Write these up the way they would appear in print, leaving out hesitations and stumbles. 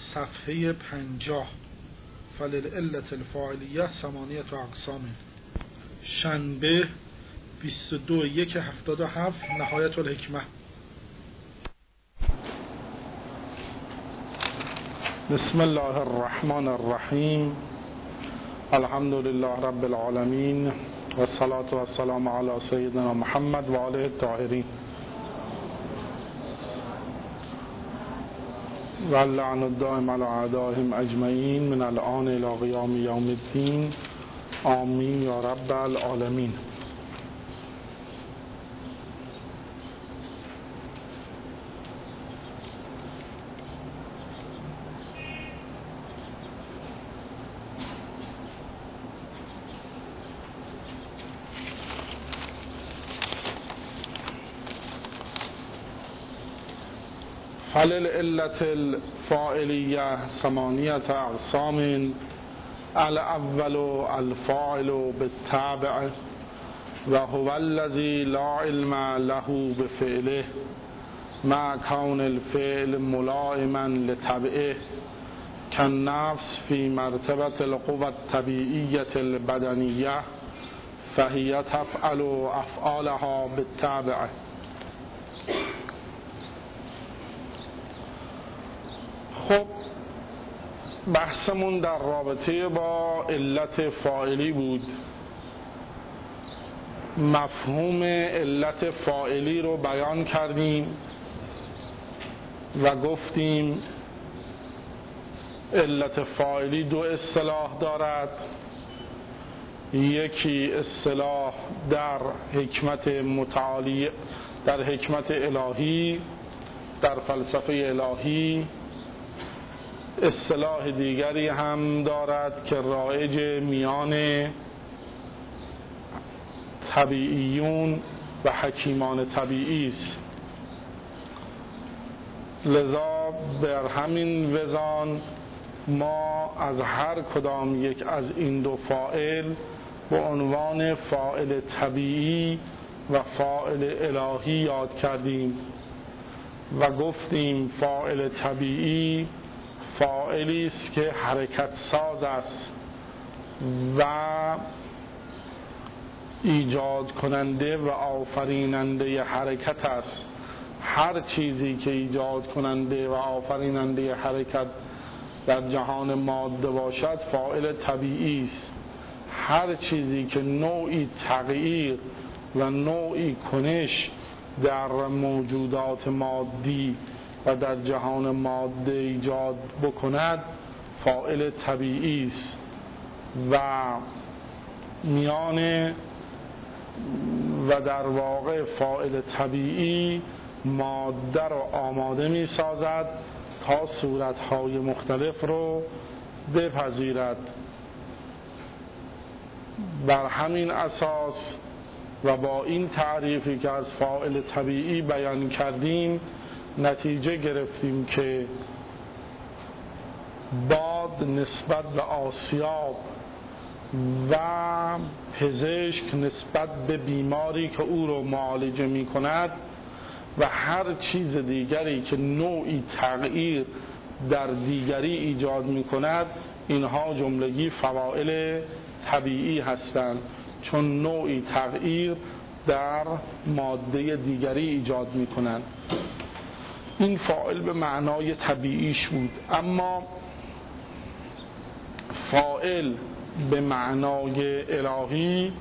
صفحه 50 فللعلة الفاعلیه 8 اقسام. شنبه 22/1/77 نهایت الحکمه. بسم الله الرحمن الرحیم. الحمد لله رب العالمین و الصلاة و السلام علی سیدنا محمد و آله الطاهرین و اللعن الدائم علی اعدائهم اجمعین من الآن الی قیام یوم الدین. آمین یا رب العالمین. فللعلة الفاعلیه 8 اقسام. الاول الفاعل بالتبع و هو الذی لا علم له بفعله مع کون الفعل ملائما لطبعه كالنفس في مرتبة القوى الطبیعیة البدنیه فهي تفعل افعالها بالتبع. خب بحثمون در رابطه با علت فاعلی بود. مفهوم علت فاعلی رو بیان کردیم و گفتیم علت فاعلی 2 اصطلاح دارد. یکی اصطلاح در حکمت متعالی، در حکمت الهی، در فلسفه الهی. اصطلاح دیگری هم دارد که رایج میان طبیعیون و حکیمان طبیعی است. لذا بر همین وزان ما از هر کدام یک از این 2 فاعل به عنوان فاعل طبیعی و فاعل الهی یاد کردیم و گفتیم فاعل طبیعی فاعلی است که حرکت ساز است و ایجاد کننده و آفریننده حرکت است. هر چیزی که ایجاد کننده و آفریننده حرکت در جهان ماده باشد فاعل طبیعی است. هر چیزی که نوعی تغییر و نوعی کنش در موجودات مادی و در جهان ماده ایجاد بکند فاعل طبیعی است و میان و در واقع فاعل طبیعی ماده رو آماده می سازد تا صورتهای مختلف رو بپذیرد. بر همین اساس و با این تعریفی که از فاعل طبیعی بیان کردیم نتیجه گرفتیم که باد نسبت به آسیاب و پزشک نسبت به بیماری که او رو معالجه می کند و هر چیز دیگری که نوعی تغییر در دیگری ایجاد می کند اینها جملگی فواعل طبیعی هستند، چون نوعی تغییر در ماده دیگری ایجاد می کنند. این فاعل به معنای طبیعیش بود. اما فاعل به معنای الهی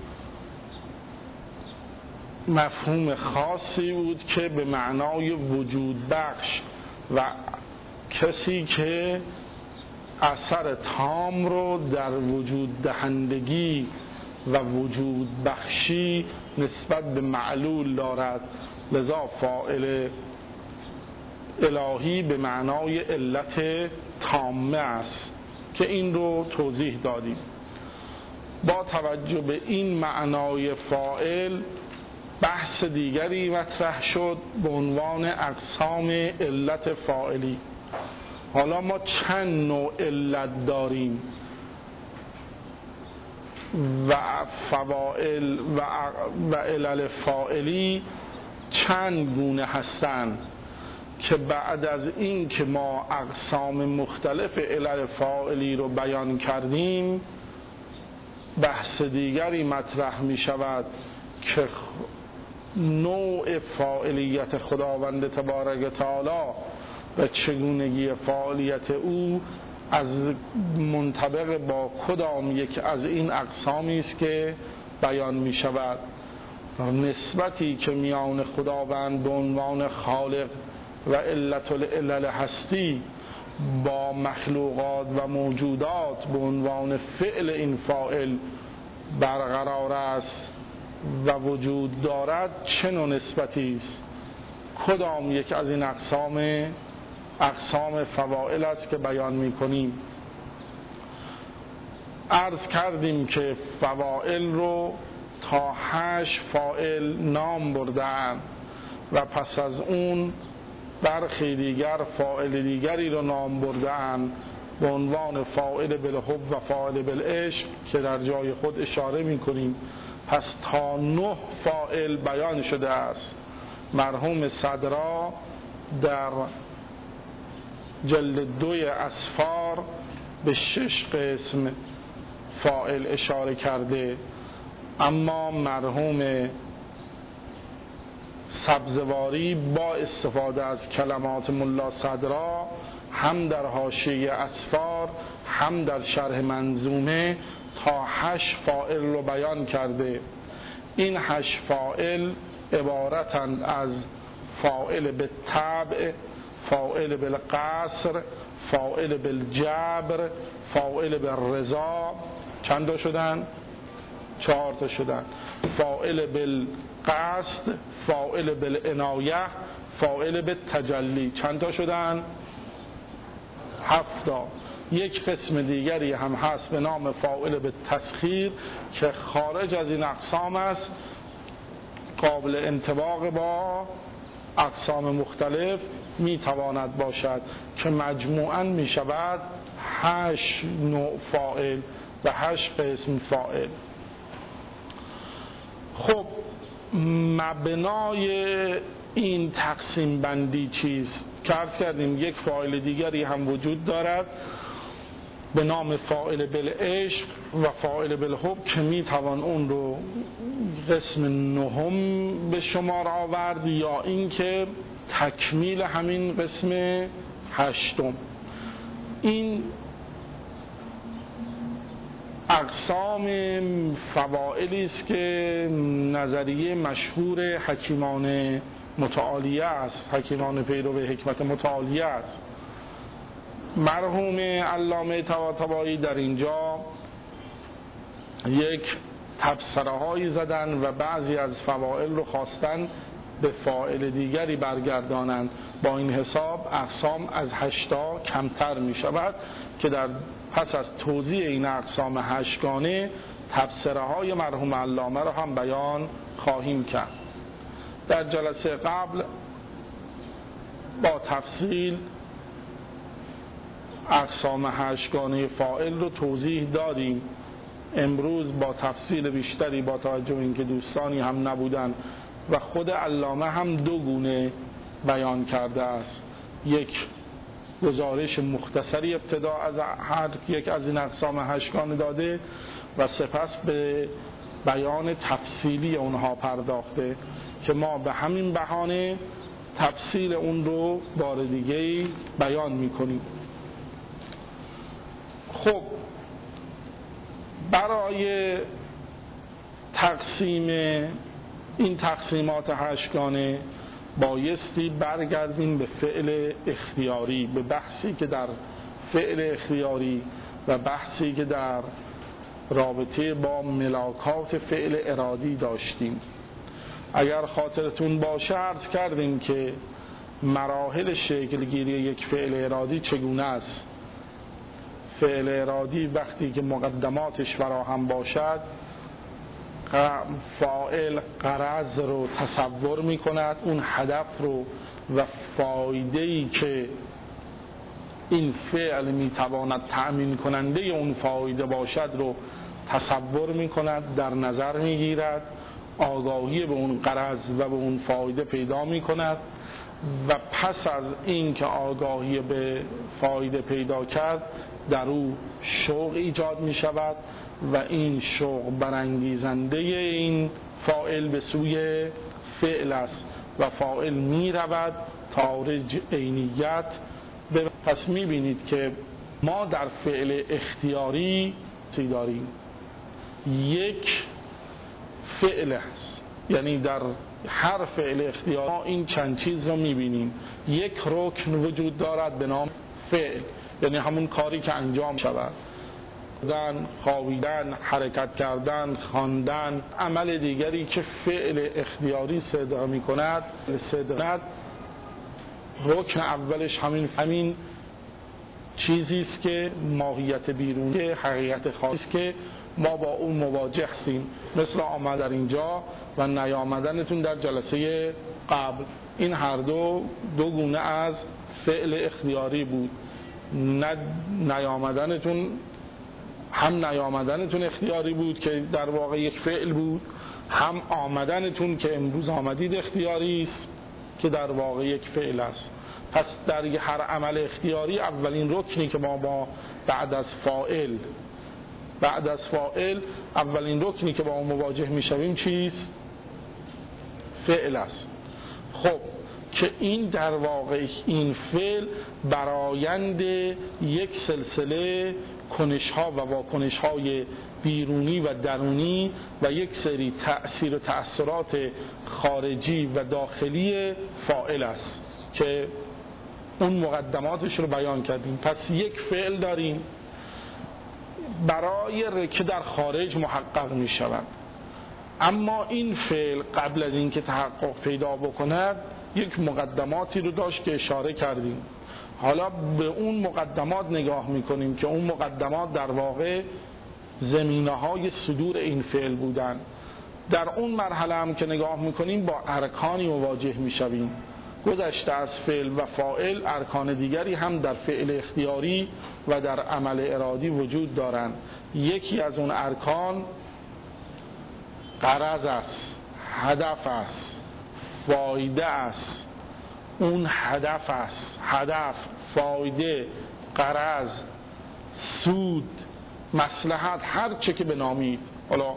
مفهوم خاصی بود که به معنای وجود بخش و کسی که اثر تام رو در وجود دهندگی و وجود بخشی نسبت به معلول دارد. لذا فاعل الهی به معنای علت تامه است که این رو توضیح دادیم. با توجه به این معنای فاعل بحث دیگری مطرح شد به عنوان اقسام علت فاعلی. حالا ما چند نوع علت داریم و فواعل و علل فاعلی چند گونه هستند. که بعد از این که ما اقسام مختلف علل فاعلی رو بیان کردیم، بحث دیگری مطرح می شود که نوع فاعلیت خداوند تبارک تعالی و چگونگی فاعلیت او از منطبق با کدام یک از این اقسامی است که بیان می شود. نسبتی که میان خداوند به عنوان خالق و علت العلل هستی با مخلوقات و موجودات به عنوان فعل این فاعل برقرار است و وجود دارد، چه نوع نسبتی است؟ کدام یک از این اقسام فواعل است که بیان می‌کنیم؟ عرض کردیم که فواعل رو تا 8 فاعل نام بردن و پس از اون برخی دیگر فاعل دیگری رو نام بردن به عنوان فاعل بالحب و فاعل بالعشق که در جای خود اشاره می‌کنیم. پس تا 9 فاعل بیان شده است. مرحوم صدرا در جلد 2 اسفار به 6 قسم فاعل اشاره کرده، اما مرحوم سبزواری با استفاده از کلمات ملا صدرا هم در حاشیه اسفار هم در شرح منظومه تا 8 فاعل رو بیان کرده. این 8 فاعل عبارتند از فاعل بالطبع، فاعل بالقصر، فاعل بالجبر، فاعل بالرضا. چند تا شدن؟ 4 تا شدن. فاعل بالقصد، فاعل بالعنایه، فاعل بالتجلی. چند تا شدن؟ 7 تا. یک قسم دیگری هم هست به نام فاعل بالتسخیر که خارج از این اقسام است، قابل انطباق با اقسام مختلف میتواند باشد که مجموعاً میشود 8 نوع فاعل و 8 قسم فاعل. خب مبنای این تقسیم بندی چیست؟ که عرض کردیم یک فاعل دیگری هم وجود دارد به نام فاعل بالعشق و فاعل بالحب که میتوان اون رو قسم 9 به شمار آورد یا اینکه تکمیل همین قسم 8. این اقسام فواعلی است که نظریه مشهور حکیمان متعالیه است، حکیمان پیرو حکمت متعالیه است. مرحوم علامه طباطبایی در اینجا یک تبصره هایی زدن و بعضی از فواعل رو خواستن به فاعل دیگری برگردانند. با این حساب اقسام از 8 کمتر می شود که در پس از توضیح این اقسام 8 گانه تبصره های مرحوم علامه رو هم بیان خواهیم کرد. در جلسه قبل با تفصیل اقسام 8 گانه فاعل رو توضیح دادیم. امروز با تفصیل بیشتری با توجه اینکه دوستانی هم نبودن و خود علامه هم 2 گونه بیان کرده است. یک گزارش مختصری ابتدا از هر یک از این اقسام 8 گانه داده و سپس به بیان تفصیلی اونها پرداخته که ما به همین بهانه تفصیل اون رو بار دیگه بیان میکنیم. خب برای تقسیم این تقسیمات 8 گانه بایستی برگردیم به فعل اختیاری، به بحثی که در فعل اختیاری و بحثی که در رابطه با ملاکات فعل ارادی داشتیم. اگر خاطرتون باشه عرض کردیم که مراحل شکلگیری یک فعل ارادی چگونه است. فعل ارادی وقتی که مقدماتش فراهم باشد فاعل غرض رو تصور می کند، اون هدف رو و فایده‌ای که این فعل می تواند تأمین کننده اون فایده باشد رو تصور می کند، در نظر می گیرد، آگاهی به اون غرض و به اون فایده پیدا می کند و پس از این که آگاهی به فایده پیدا کرد در او شوق ایجاد می شود و این شوق برانگیزنده این فاعل به سوی فعل است و فاعل می رود تا عینیت. پس می بینید که ما در فعل اختیاری داریم یک فعل است، یعنی در هر فعل اختیاری ما این چند چیز رو می بینیم. یک رکن وجود دارد به نام فعل، یعنی همون کاری که انجام شود، خوابیدن، حرکت کردن، خواندن. عمل دیگری که فعل اختیاری صدق می کند رکن اولش همین چیزی است که ماهیت بیرونی، حقیقت خاصی است که ما با اون مواجه هستیم، مثل آمد در اینجا و نیامدنتون در جلسه قبل. این هر دو گونه از فعل اختیاری بود. نیامدنتون اختیاری بود که در واقع یک فعل بود، هم آمدنتون که امروز آمدید اختیاری است که در واقع یک فعل است. پس در هر عمل اختیاری اولین رکنی که ما بعد از فاعل اولین رکنی که با اون مواجه میشویم چیست؟ فعل است. خب که این در واقع این فعل برآیند یک سلسله کنش‌ها و واکنش‌های بیرونی و درونی و یک سری تأثیر و تأثیرات خارجی و داخلی فاعل است که اون مقدماتش رو بیان کردیم. پس یک فعل داریم که در خارج محقق می شود، اما این فعل قبل از اینکه تحقق پیدا بکند یک مقدماتی رو داشت که اشاره کردیم. حالا به اون مقدمات نگاه می کنیم که اون مقدمات در واقع زمینه های صدور این فعل بودن. در اون مرحله هم که نگاه می کنیم با ارکانی مواجه می شویم. گذشته از فعل و فاعل ارکان دیگری هم در فعل اختیاری و در عمل ارادی وجود دارند. یکی از اون ارکان غرض است، هدف است، فایده است. اون هدف است، هدف، فایده، غرض، سود، مصلحت، هر چه که بنامید. حالا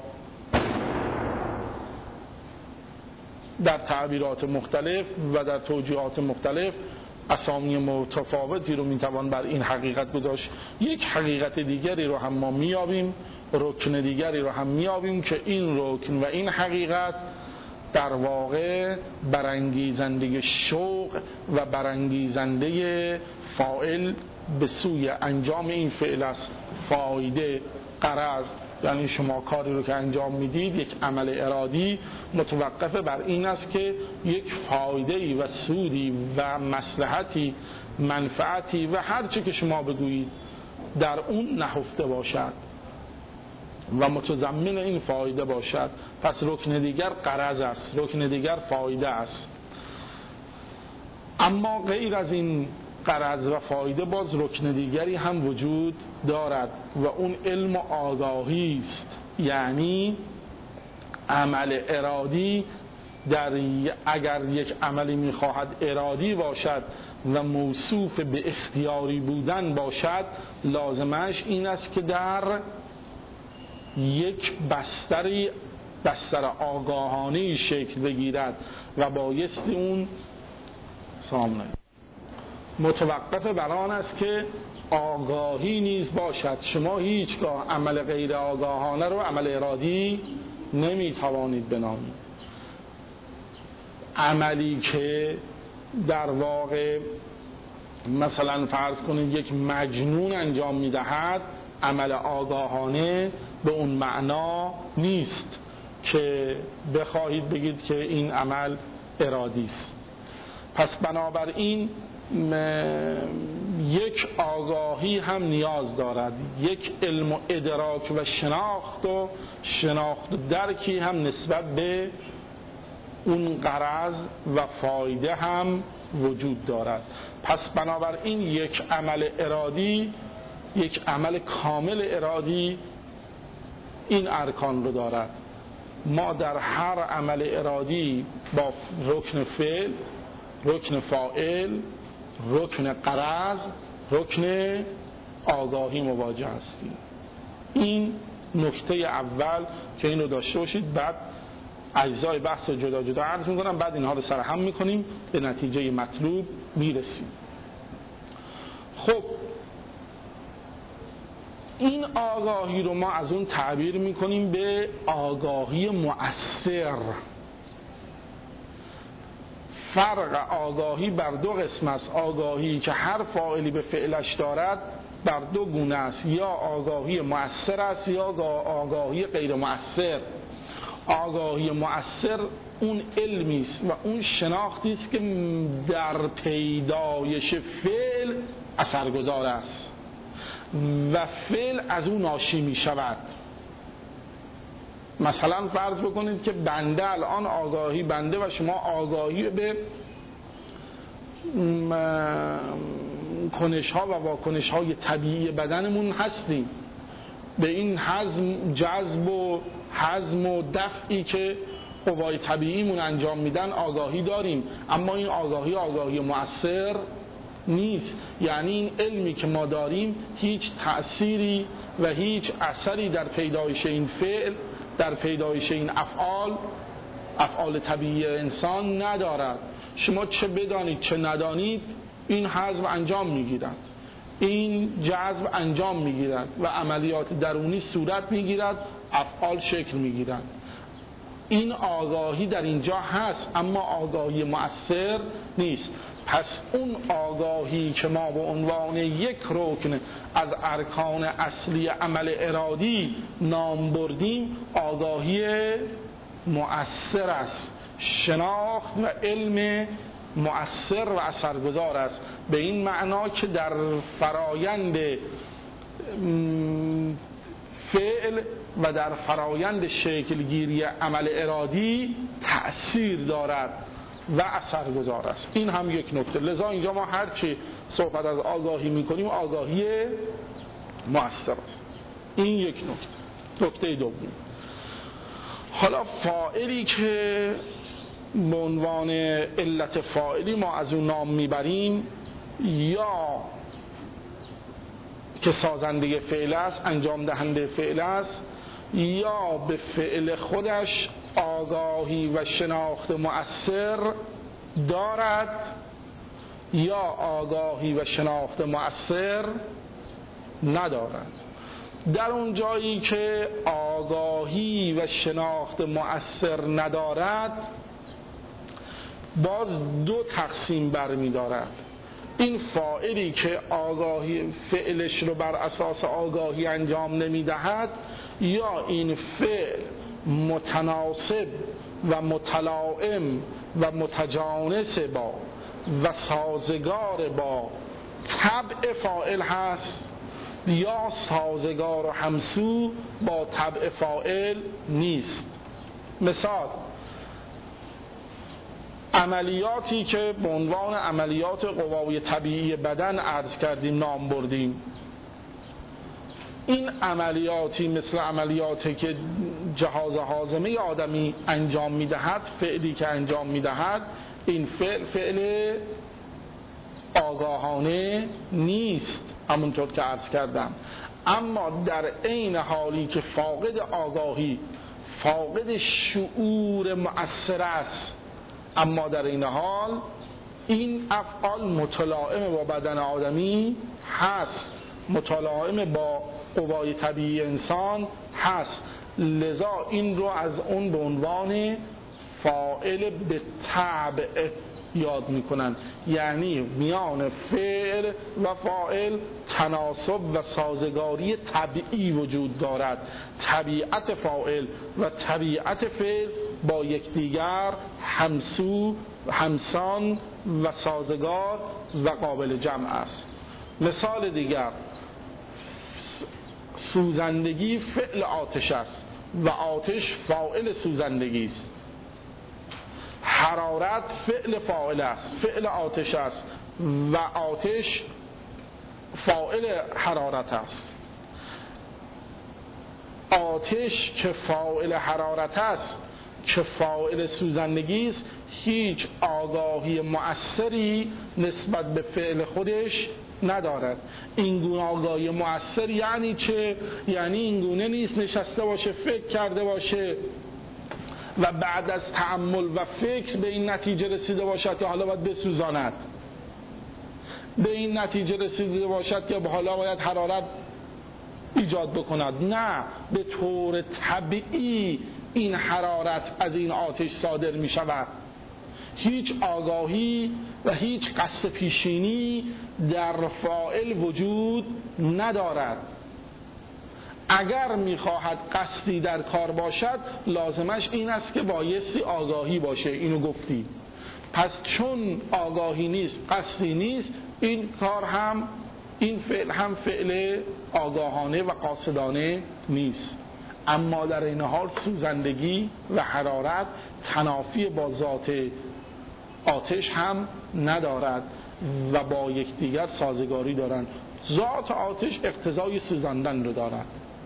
در تعبیرات مختلف و در توجیهات مختلف اسامی متفاوتی رو میتوان بر این حقیقت گذاشت. یک حقیقت دیگری رو هم ما میابیم، رکن دیگری رو هم میابیم که این رکن و این حقیقت در واقع برانگیزنده شوق و برانگیزنده فاعل به سوی انجام این فعل است. فایده، غرض، یعنی شما کاری رو که انجام میدید، یک عمل ارادی متوقف بر این است که یک فایده‌ای و سودی و مصلحتی، منفعتی و هر چه که شما بگویید در اون نهفته باشد و متضمن این فایده باشد. پس رکن دیگر غرض است، رکن دیگر فایده است. اما غیر از این غرض و فایده باز رکن دیگری هم وجود دارد و اون علم و آگاهی است. یعنی عمل ارادی اگر یک عملی میخواهد ارادی باشد و موصوف به اختیاری بودن باشد، لازمش این است که در یک بستر آگاهانه شکل بگیرد و بایستی اون متوقف بر آن است که آگاهی نیز باشد. شما هیچگاه عمل غیر آگاهانه رو عمل ارادی نمیتوانید بنامید. عملی که در واقع مثلا فرض کنید یک مجنون انجام میدهد، عمل آگاهانه به اون معنا نیست که بخواهید بگید که این عمل ارادی است. پس بنابراین یک آگاهی هم نیاز دارد، یک علم و ادراک و شناخت و درکی هم نسبت به اون غرض و فایده هم وجود دارد. پس بنابراین یک عمل ارادی، یک عمل کامل ارادی این ارکان رو دارد. ما در هر عمل ارادی با رکن فعل رکن فاعل، رکن غرض، رکن آگاهی مواجه هستیم. این نکته اول که این رو داشته باشید. بعد اجزای بحث رو جدا جدا عرض میکنم، بعد اینها رو سرهم میکنیم، به نتیجه مطلوب میرسیم. خب این آگاهی رو ما از اون تعبیر میکنیم به آگاهی مؤثر. فرق آگاهی بر دو قسم است. آگاهی که هر فاعلی به فعلش دارد بر دو گونه است، یا آگاهی مؤثر است یا آگاهی غیر مؤثر. آگاهی مؤثر اون علمی است و اون شناختی است که در پیدایش فعل اثرگذار است و فعل از اون ناشی می شود. مثلا فرض بکنید که بنده الان آگاهی، بنده و شما آگاهی به کنش‌ها و واکنش‌های طبیعی بدنمون هستیم، به این جذب و هضم و دفعی که قوای طبیعیمون انجام میدن آگاهی داریم، اما این آگاهی مؤثر نیست. یعنی این علمی که ما داریم هیچ تأثیری و هیچ اثری در پیدایش این فعل، در پیدایش این افعال طبیعی انسان ندارد. شما چه بدانید چه ندانید این هضم انجام میگیرد، این جذب انجام میگیرد و عملیات درونی صورت میگیرد، افعال شکل میگیرد. این آگاهی در اینجا هست اما آگاهی مؤثر نیست. پس اون آگاهی که ما به عنوان یک رکن از ارکان اصلی عمل ارادی نام بردیم آگاهی مؤثر است. شناخت و علم مؤثر و اثرگذار است، به این معنا که در فرایند فعل و در فرایند شکلگیری عمل ارادی تأثیر دارد و اثرگذار است. این هم یک نکته. لذا اینجا ما هرچی صحبت از آگاهی میکنیم آگاهی مؤثر است. این یک نکته. نکته دوم، حالا فاعلی که به عنوان علت فاعلی ما از اون نام میبریم، یا که سازنده فعل است، انجام دهنده فعل است، یا به فعل خودش آگاهی و شناخت مؤثر دارد یا آگاهی و شناخت مؤثر ندارد. در اون جایی که آگاهی و شناخت مؤثر ندارد باز دو تقسیم برمی دارد. این فاعلی که آگاهی فعلش رو بر اساس آگاهی انجام نمی دهد، یا این فعل متناسب و متلائم و متجانس با و سازگار با طبع فاعل هست، یا سازگار و همسو با طبع فاعل نیست. مثال، عملیاتی که به عنوان عملیات قوای طبیعی بدن عرض کردیم، نام بردیم، این عملیاتی مثل عملیاتی که جهاز هاضمه آدمی انجام میدهد، فعلی که انجام میدهد، این فعل آگاهانه نیست همونطور که عرض کردم، اما در عین حالی که فاقد آگاهی، فاقد شعور مؤثر است، اما در این حال این افعال متلائم با بدن آدمی هست، متلائم با قوای طبیعی انسان هست. لذا این رو از اون به عنوان فاعل به طبع یاد میکنن، یعنی میان فعل و فاعل تناسب و سازگاری طبیعی وجود دارد. طبیعت فاعل و طبیعت فعل با یکدیگر همسو، همسان و سازگار و قابل جمع است. مثال دیگر، سوزندگی فعل آتش است و آتش فاعل سوزندگی است. حرارت فعل فاعل است، فعل آتش است و آتش فاعل حرارت است. آتش که فاعل حرارت است، که فاعل سوزندگی است، هیچ آگاهی مؤثری نسبت به فعل خودش ندارد. این گونه آگاهی مؤثر یعنی چه؟ یعنی این گونه نیست نشسته باشه فکر کرده باشه و بعد از تأمل و فکر به این نتیجه رسیده باشد که حالا باید بسوزاند، به این نتیجه رسیده باشد که حالا باید حرارت ایجاد بکند. نه، به طور طبیعی این حرارت از این آتش صادر می شود. هیچ آگاهی و هیچ قصد پیشینی در فاعل وجود ندارد. اگر میخواهد قصدی در کار باشد لازمش این است که بایستی آگاهی باشه. اینو گفتی. پس چون آگاهی نیست، قصدی نیست، این کار هم، این فعل هم فعل آگاهانه و قاصدانه نیست. اما در این حال سوزندگی و حرارت تنافی با ذات آتش هم ندارد و با یکدیگر سازگاری دارند. ذات آتش اقتضای سوزاندن رو دارد.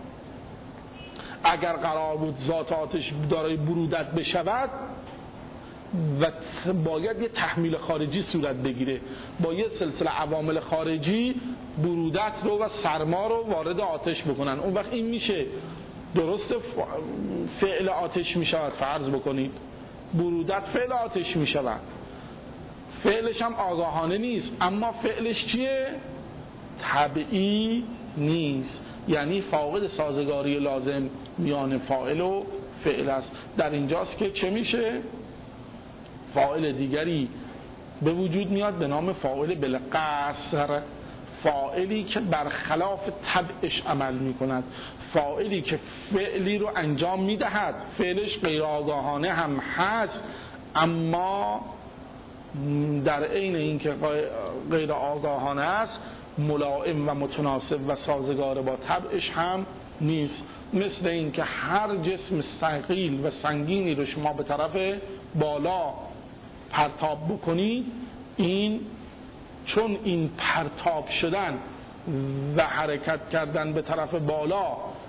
اگر قرار بود ذات آتش دارای برودت بشود و باید یه تحمیل خارجی صورت بگیره، با یه سلسله عوامل خارجی برودت رو و سرما رو وارد آتش بکنن، اون وقت این میشه درست فعل آتش میشود. فرض بکنید برودت فعل آتش میشود، فعلش هم آگاهانه نیست، اما فعلش چیه؟ طبیعی نیست، یعنی فاقد سازگاری لازم میان فاعل و فعل است. در اینجاست که چه میشه؟ فاعل دیگری به وجود میاد به نام فاعل بالقصر، فاعلی که برخلاف طبعش عمل میکند، فاعلی که فعلی رو انجام میدهد، فعلش غیر آگاهانه هم هست اما در عین اینکه غیر آگاهانه است ملائم و متناسب و سازگار با طبعش هم نیست. مثل این که هر جسم ثقیل و سنگینی رو شما به طرف بالا پرتاب بکنید، این چون این پرتاب شدن و حرکت کردن به طرف بالا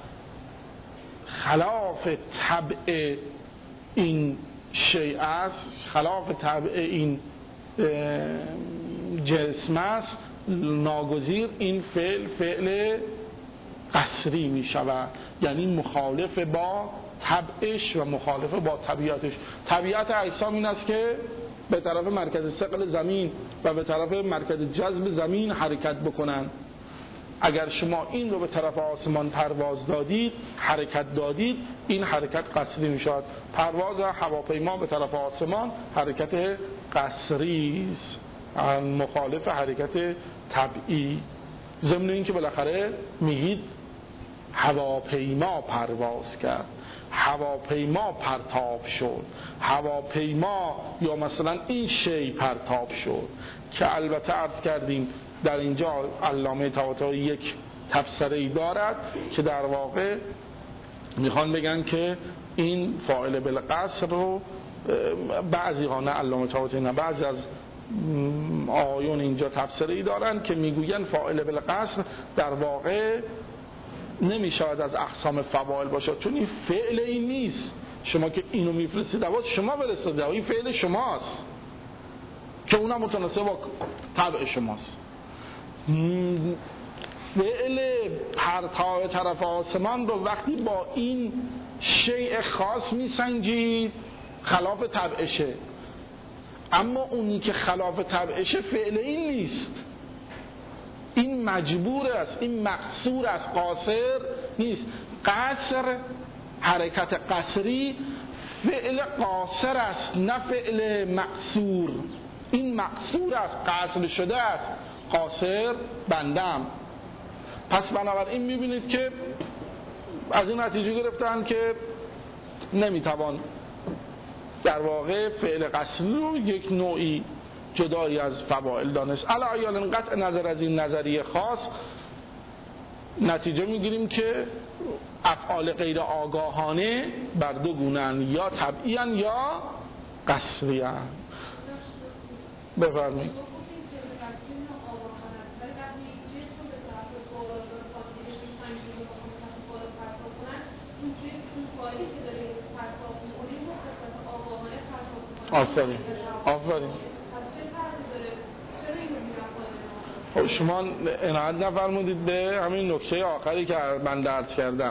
خلاف طبع این شیء است، خلاف طبع این جسم است، ناگزیر این فعل قصری می شود، یعنی مخالف با طبعش و مخالف با طبیعتش. طبیعت اجسام این است که به طرف مرکز ثقل زمین و به طرف مرکز جذب زمین حرکت بکنند. اگر شما این رو به طرف آسمان پرواز دادید، حرکت دادید، این حرکت قصری می شود. پرواز هواپیما به طرف آسمان حرکت قصری است، مخالف حرکت طبیعی. ضمن این که بالاخره میگید هواپیما پرواز کرد، هواپیما پرتاب شد، هواپیما یا مثلا این شی پرتاب شد، که البته عرض کردیم در اینجا علامه طباطبایی یک تفسیری دارد که در واقع میخوان بگن که این فاعل بالقصر رو بعضی ها، نه علامه طباطبایی نه، بعضی از آیون اینجا تفسیری دارن که میگوین فاعل بالقصر در واقع نمیشود از اقسام فواعل باشد، چون این فعل این نیست. شما که اینو میفرستید دواز شما برسید، این فعل شماست که اونم متناسب با طبع شماست. فعل پرتاب طرف آسمان رو وقتی با این شیء خاص میسنجید خلاف طبعشه، اما اونی که خلاف طبعشه فعل این نیست، این مجبور است، این مقصور است، قاصر نیست. قصر، حرکت قصری فعل قاصر است نه فعل مقصور. این مقصور است، قصر شده است، قاصر بندم. پس بنابراین میبینید که از این نتیجه گرفتن که نمیتوان در واقع فعل قصری رو یک نوعی جدایی از فواعل دانست. علی قطع نظر از این نظریه خاص نتیجه میگیریم که افعال غیر آگاهانه بر دو گونه‌اند، یا طبعی‌اند یا قصری‌اند. بفرمایید. آفرین. خب شما عنایت نفرمودید به همین نکته آخری که من درس کردم.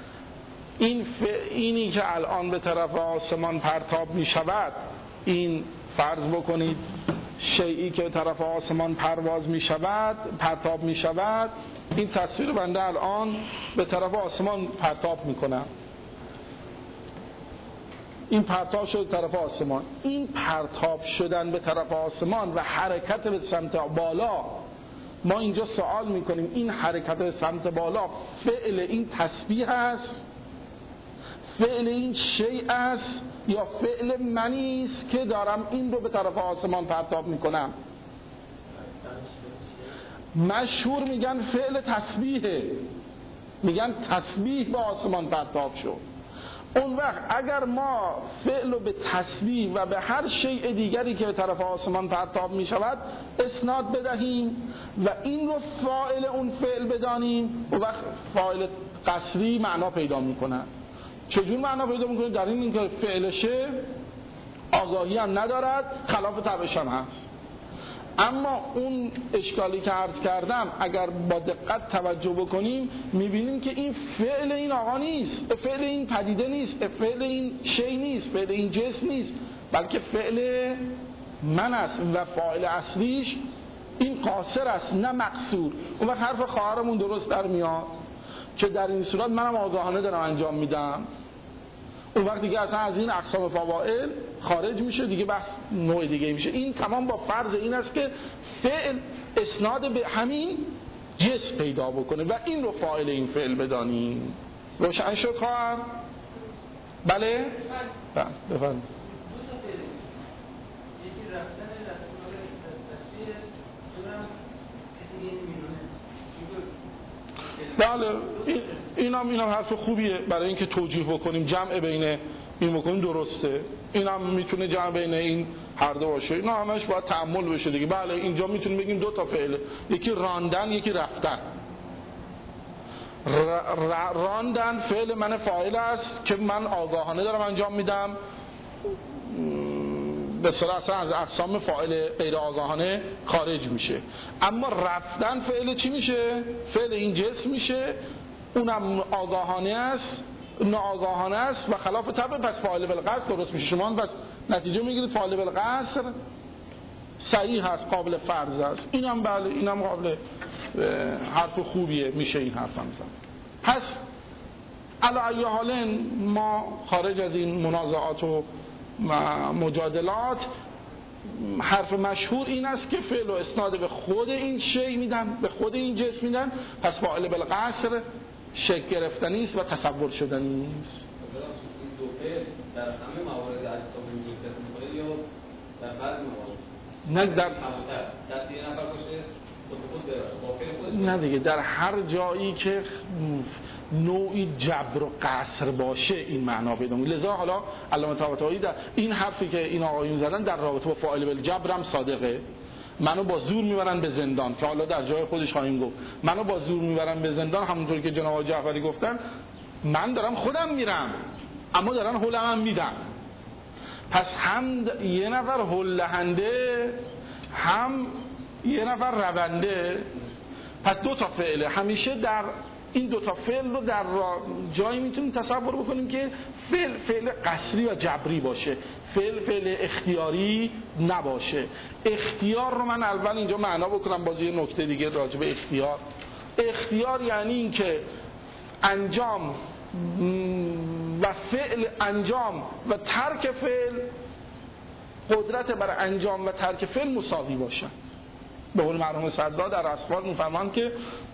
اینی که الان به طرف آسمان پرتاب می شود، این فرض بکنید شیئی که به طرف آسمان پرتاب می شود، این تصویر بنده الان به طرف آسمان پرتاب می کنم. این پرتاب شد به طرف آسمان. این پرتاب شدن به طرف آسمان و حرکت به سمت بالا، ما اینجا سوال میکنیم این حرکت به سمت بالا فعل این تسبیح است، فعل این شیء است، یا فعل منی است که دارم این رو به طرف آسمان پرتاب میکنم؟ مشهور میگن فعل تسبیحه، میگن تسبیح به آسمان پرتاب شد. اون وقت اگر ما فعل رو به تسبیح و به هر شیء دیگری که به طرف آسمان پرتاب می شود اسناد بدهیم و این رو فاعل اون فعل بدانیم، اون وقت فاعل قصری معنا پیدا می کنه. چجور معنا پیدا می کنه؟ در این که فعلشه آگاهی هم ندارد، خلاف طبعش هم هست. اما اون اشکالی که عرض کردم اگر با دقت توجه بکنیم میبینیم که این فعل این آقا نیست، فعل این پدیده نیست، فعل این شی نیست، فعل این جسم نیست، بلکه فعل من است و فاعل اصلیش این قاصر است نه مقصور. اون وقت حرف خواهرمون درست در میاد که در این صورت منم آگاهانه دارم انجام میدم، اون وقت دیگه اصلا از این اقسام فواعل خارج میشه، دیگه بحث نوع دیگه میشه. این تمام با فرض این است که فعل اسناد به همین جسم پیدا بکنه و این رو فاعل این فعل بدانیم. روشن شد خواهم؟ بله؟ بفرمایید. بله اینم حرف خوبیه برای اینکه توجیه بکنیم، جمع بین این بکنیم، درسته. اینم میتونه جمع بین این هر دو باشه، اینا همش باید تأمل بشه دیگه. بله اینجا میتونیم بگیم دو تا فعل، یکی راندن یکی رفتن. راندن فعل من فاعل است که من آگاهانه دارم انجام میدم، به صورت از اقسام فاعل غیر آگاهانه خارج میشه. اما رفتن فعل چی میشه؟ فعل این جسم میشه، اونم آگاهانه است، ناآگاهانه است و خلاف طبع، پس فاعل بالقصد درست میشه. شما پس نتیجه میگیرید فاعل بالقصد صحیح هست، قابل فرض است. اینم بله، اینم قابل حرف خوبیه، میشه این حرف هم زن. پس علی ای حال ما خارج از این منازعات و مجادلات، حرف مشهور این است که فعل و اسناد به خود این شی میدن، به خود این جسم میدن، پس فاعل بالقصر شکل گرفتنی است و تصور شدنی است. این دو فعل در همه موارد اجسام وجود می‌کنه یا در بعضی موارد؟ نه در دست یه نفر باشه خود نه دیگه، در هر جایی که نوعی جبر و قصر باشه این معنا پیدا می‌کنه. لذا حالا علامه طباطبایی در این حرفی که این آقایون زدن در رابطه با فاعل بالجبر هم صادقه. منو با زور میبرن به زندان، که حالا در جای خودش خواهیم گفت. منو با زور میبرن به زندان، همونطور که جناب جعفری گفتن، من دارم خودم میرم اما دارن حولم میدن. پس هم یه نفر حول دهنده، هم یه نفر رونده. پس دو تا فعله. همیشه در این دو تا فعل رو در جایی میتونیم تصور بکنیم که فعل قصری و جبری باشه، فعل اختیاری نباشه. اختیار رو من اول اینجا معنا بکنم، باز یه نکته دیگه راجع به اختیار. اختیار یعنی این که انجام و فعل، انجام و ترک فعل، قدرت بر انجام و ترک فعل مساوی باشن. به قول مرحوم صدرا در اسفار میفرمان که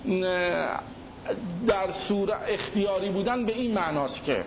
در صورت اختیاری بودن به این معناست که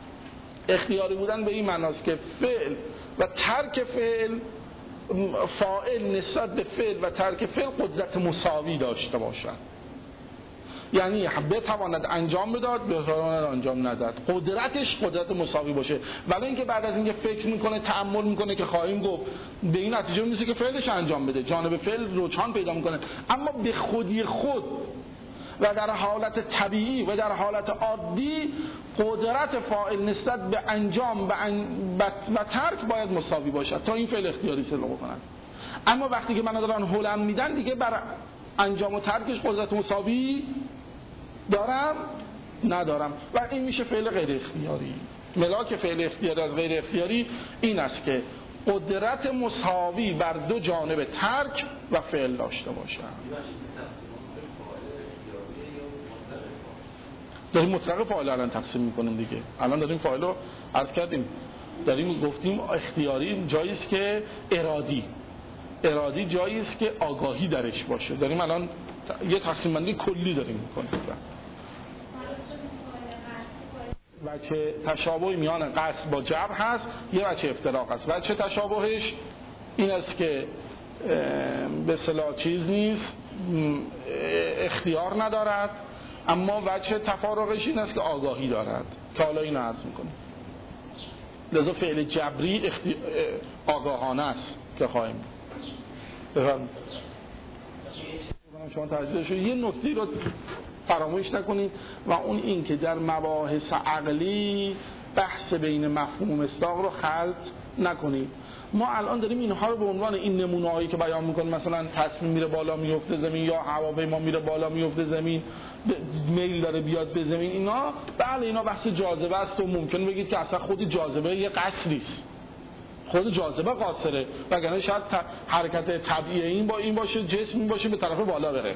فعل و ترک فعل، فاعل نسبت به فعل و ترک فعل قدرت مساوی داشته باشند. یعنی بتواند انجام بداد، بتواند انجام نداد، قدرتش قدرت مساوی باشه. ولی اینکه بعد از اینکه فکر میکنه، تأمل میکنه، که خواهیم گفت، به این نتیجه میرسه که فعلش انجام بده، جانب فعل رجحان پیدا میکنه، اما به خودی خود و در حالت طبیعی و در حالت عادی قدرت فاعل نسبت به انجام و ترک باید مساوی باشد تا این فعل اختیاری صدق بکنن. اما وقتی که من دارن هلم میدن دیگه بر انجام و ترکش قدرت مساوی دارم ندارم و این میشه فعل غیر اختیاری. ملاک فعل اختیاری از غیر اختیاری این است که قدرت مساوی بر دو جانب ترک و فعل داشته باشد. داریم مطلق فاعل الان تقسیم میکنیم دیگه. الان داریم فاعل رو عرض کردیم، داریم گفتیم اختیاری جایی است که ارادی جایی است که آگاهی درش باشه. داریم الان یه تقسیم بندی کلی داریم میکنیم. وجه تشابه میان قصد با جبر هست، یه وجه افتراق هست. وجه تشابهش این است که به اصطلاح چیز نیست، اختیار ندارد، اما وجه تفارقش این است که آگاهی دارد که حالا اینو عرض میکنیم. لذا فعل جبری آگاهانه است که خواهیم بفرمایید. شما تجربه شد یه نکته رو فراموش نکنید و اون این که در مباحث عقلی بحث بین مفهوم و مصداق رو خلط نکنید. ما الان داریم اینها رو به عنوان این نمونه‌هایی که بیان می‌کنیم، مثلا تصمیم میره بالا میفته زمین یا هواپیما میره بالا میفته زمین، میل داره بیاد به زمین، اینا بله اینا بحث جاذبه است و ممکن بگید که اصلا خود جاذبه یه قصری است، خود جاذبه قاصره، وگرنه شاید حرکت طبیعی این باشه، جسم این باشه به طرف بالا بره.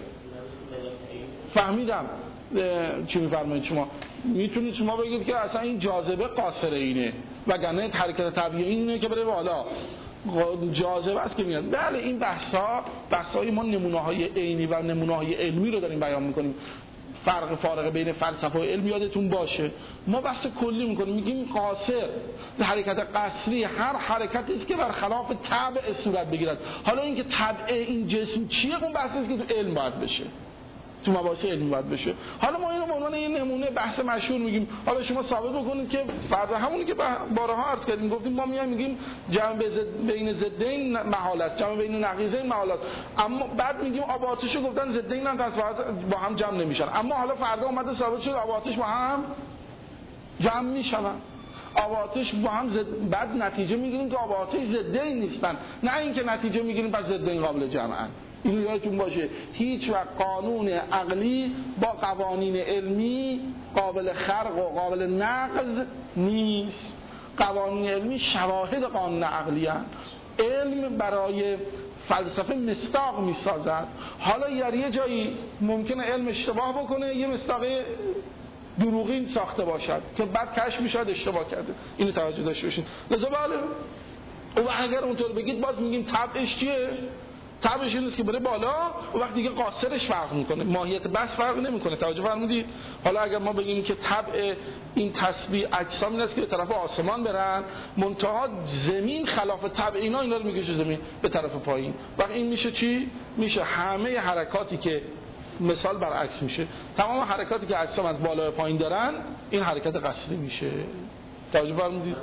فهمیدم چی میفرمایید شما؟ میتونید شما بگید که اصلا این جاذبه قاصره اینه، وگرنه حرکت طبیعی اینه که بره بالا، جاذبه است که میاد. بله این بحث‌های ما نمونه‌های عینی و نمونه‌های علمی رو داریم بیان می‌کنیم. فارق بین فلسفه و علم یادتون باشه. ما بحث کلی می‌کنیم، میگیم قاصر حرکت قصری هر حرکتی است که برخلاف طبع صورت بگیرد. حالا اینکه طبع این جسم چیه اون بحثی است که تو علم باید بشه، تو مباحث علمی باید بشه. حالا ما اینو به عنوان یه نمونه بحث مشهور میگیم. حالا شما ثابت بکنید که فرض همونی که بارها عرض کردیم، گفتیم ما میگیم جمع بین ضدین محال است، جمع بین نقیضین محال است، اما بعد میگیم آب و آتشو گفتن ضدین هم با هم جمع نمیشن، اما حالا فردا اومده ثابت شد آب و آتش با هم جمع میشن. آب و آتش با هم بعد نتیجه میگیریم که آب و آتش ضدین نیستن، نه اینکه نتیجه میگیریم پس ضدین قابل جمعن. این یادتون باشه هیچ وقت قانون عقلی با قوانین علمی قابل خرق و قابل نقض نیست. قوانین علمی شواهد قانون عقلی هست. علم برای فلسفه مصداق میسازد. حالا یه جایی ممکنه علم اشتباه بکنه، یه مصداق دروغین ساخته باشد که بعد کشف میشه اشتباه کرده. اینو توجه داشته باشید. لذا بله و اگر اونطور بگید باز میگیم طبعش چیه؟ طبعش این است که بره بالا و وقتی دیگه قاصرش فرق میکنه، ماهیت بس فرق نمیکنه. توجه فرمودید؟ حالا اگر ما بگیم که طبع این تسبیح اجسام این است که به طرف آسمان برن، منتها زمین خلاف طبع اینا رو میکشه زمین به طرف پایین، وقت این میشه چی؟ میشه همه حرکاتی که مثال برعکس میشه، تمام حرکاتی که اجسام از بالا به پایین دارن این حرکت قصری میشه. توجه فرمودید؟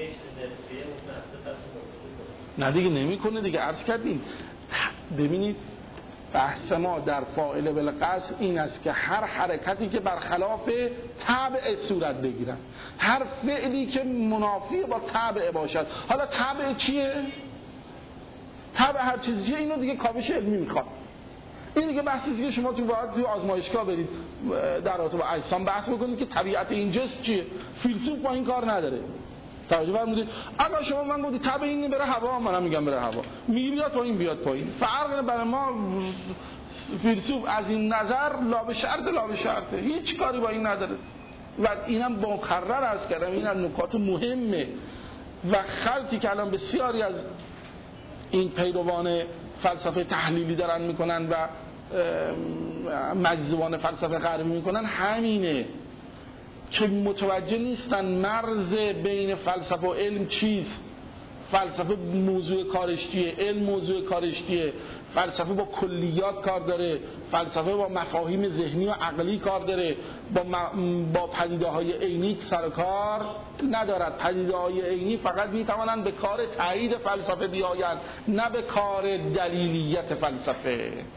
نه دیگه نمیکنه دیگه، عرض کردیم. ببینید بحث ما در فاعل بالقصد این است که هر حرکتی که برخلاف طبع صورت بگیرد، هر فعلی که منافی با طبع باشد. حالا طبع چیه؟ طبع هر چیزیه، اینو دیگه کاوش علمی میخواد. این دیگه بحثی که شما تو آزمایشگاه برید در رابطه با اجسام بحث بکنید که طبیعت این جسم چیه. فیلسوف با این کار نداره. توجه فرمودید؟ اگر شما من گفتید طبع این بره هوا، منم میگم بره هوا، میگی بیاد پایین بیاد پایین، فرق برای ما فیلسوف از این نظر لا به شرطه، هیچ کاری با این نداره و اینم مکرر عرض کردم، این از نکات مهمه و خلطی که الان بسیاری از این پیروان فلسفه تحلیلی دارن میکنن و مجذوبان فلسفه غربی میکنن همینه که متوجه نیستن مرز بین فلسفه و علم چیست. فلسفه موضوع کارشتیه، علم موضوع کارشتیه. فلسفه با کلیات کار داره، فلسفه با مفاهیم ذهنی و عقلی کار داره، با پدیده‌های عینی سر کار ندارد. پدیده‌های عینی فقط میتوانند به کار تایید فلسفه بیایند، نه به کار دلیلیت فلسفه.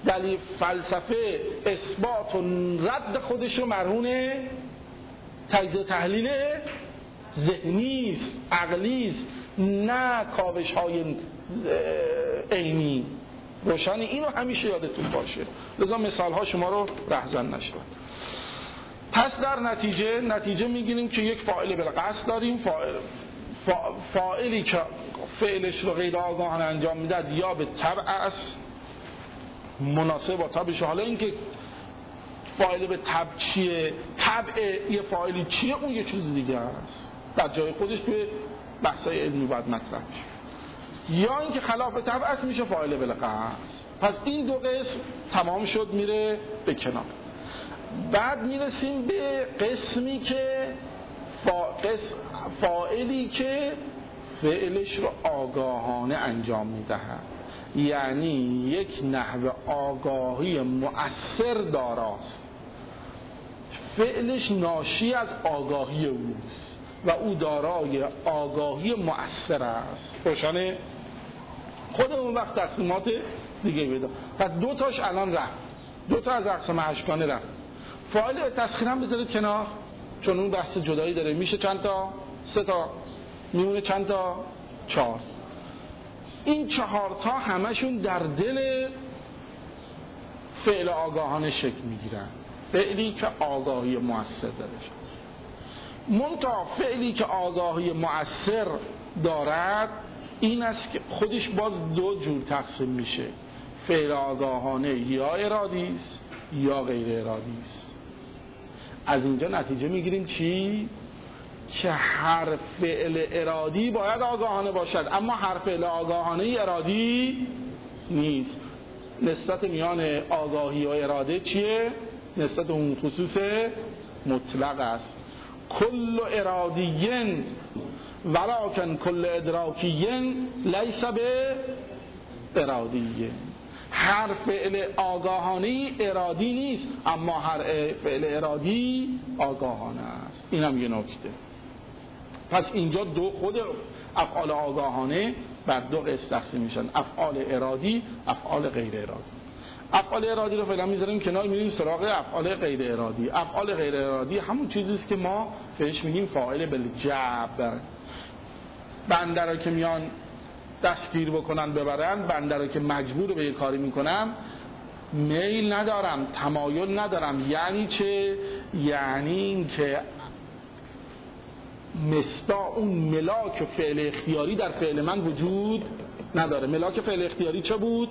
دلیل فلسفه اثبات و رد خودش رو مرهون تجزیه تحلیل ذهنی است، عقلی است، نه کاوش های عینی. روشن اینو همیشه یادتون باشه. لذا مثال ها شما رو رهزن نشد. پس در نتیجه میگیریم که یک فاعل بالقصد داریم، فاعلی که فعلش رو غیر آگاهانه انجام میداد یا به طبع است، مناسب با طبعش. حالا اینکه فاعل به طبع چیه، طبع یه فاعلی چیه، اون یه چیز دیگه است، در جای خودش توی بحثای علمی باید مطرح بشه. یا اینکه خلاف طبع است میشه فاعل بالقصد. پس این دو قسم تمام شد، میره به کنار. بعد میرسیم به قسمی که فاعلی که فعلش رو آگاهانه انجام میدهد، یعنی یک نحو آگاهی مؤثر داراست، فعلش ناشی از آگاهی اوست و او دارای آگاهی مؤثر است. روشنه؟ خودمون وقت تصمیمات دیگه بده. پس دو تاش الان رفت، دو تا از اقسام اشکانه رفت. فاعل به تسخیر هم بذارید کنار، چون اون بحث جدایی داره. میشه چند تا؟ 3 تا. میمونه چند تا؟ 4. این 4 تا همشون در دل فعل آگاهانه شکل میگیرن، فعلی که آگاهی مؤثر داره. منتها فعلی که آگاهی مؤثر دارد این است که خودش باز 2 جور تقسیم میشه، فعل آگاهانه یا ارادی است یا غیر ارادی است. از اینجا نتیجه میگیریم چی؟ که هر فعل ارادی باید آگاهانه باشد، اما هر فعل آگاهانه ارادی نیست. نسبت میان آگاهی و اراده چیه؟ نسبت اون خصوص مطلق است. کل ارادیین ولکن کل ادراکیین لیس به ارادیین. هر فعل آگاهانه ارادی نیست، اما هر فعل ارادی آگاهانه است. این هم یه نکته. پس اینجا خود افعال آگاهانه بر 2 قسم تقسیم میشن، افعال ارادی، افعال غیر ارادی. افعال ارادی رو فعلا میذاریم کنار، میریم سراغ افعال غیر ارادی. افعال غیر ارادی همون چیزی است که ما بهش میگیم فاعل بالجبر. بنده رو که میان دستگیر بکنن ببرن، بنده رو که مجبور به یه کاری میکنم، میل ندارم، تمایل ندارم. یعنی چه؟ یعنی این که مستا اون ملاک فعل اختیاری در فعل من وجود نداره. ملاک فعل اختیاری چه بود؟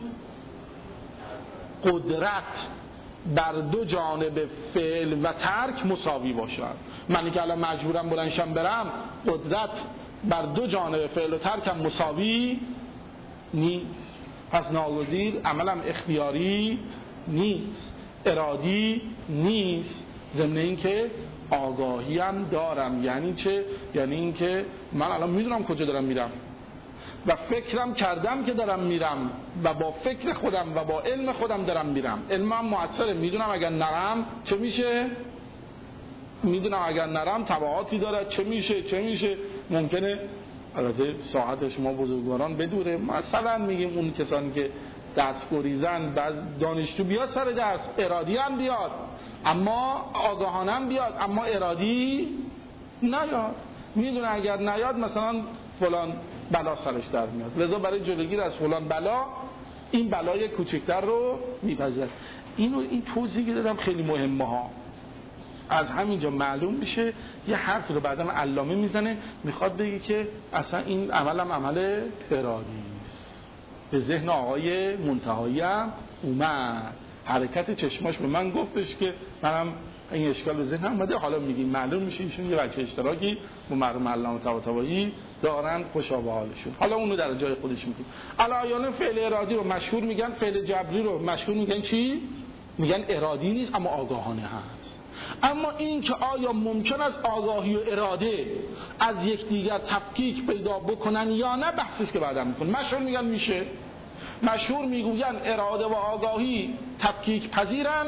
قدرت بر 2 جانب فعل و ترک مساوی باشد. من که الان مجبورم بلندشم برم، قدرت بر 2 جانب فعل و ترکم مساوی نیست. پس ناگزیر عملم اختیاری نیست، ارادی نیست، ضمن این که آگاهی هم دارم. یعنی چه؟ یعنی این که من الان میدونم کجا دارم میرم و فکرم کردم که دارم میرم و با فکر خودم و با علم خودم دارم میرم. علمم مؤثره، میدونم اگر نرم چه میشه، میدونم اگر نرم تبعاتی داره چه میشه. ممکنه البته ساعت شما بزرگواران بدوره، مثلا میگیم اون کسانی که درس گریزن، بعض دانشجو بیاد سر درس، ارادی هم بیاد اما آگاهانه هم بیاد، اما ارادی نیاد. میدونه اگر نیاد مثلا فلان بلا سرش در میاد، لذا برای جلوگیری از فلان بلا این بلای کوچکتر رو میپذیره. این توضیحی دادم خیلی مهمه ها. از همینجا معلوم میشه یه حرف رو بعدم علامه میزنه، میخواد بگه که اصلا این عملم عمل ارادی است. به ذهن آقای منتهایی هم اومد، حرکت چشماش به من گفتش که منم این اشکال به ذهنم اومده. حالا میگیم معلوم میشه ایشون یه بچه اشتراکی با مرحوم علامه طباطبایی دارن، خوشا به حالشون. حالا اونو در جای خودش میگیم. علایان فعل ارادی رو مشهور میگن، فعل جبری رو مشهور میگن چی؟ میگن ارادی نیست اما آگاهانه هست. اما این که آیا ممکن است آگاهی و اراده از یکدیگر تفکیک پیدا بکنن یا نه، بحثی است که بعدا میکنن. مشهور میگن میشه، مشهور میگوین اراده و آگاهی تفکیک پذیرن،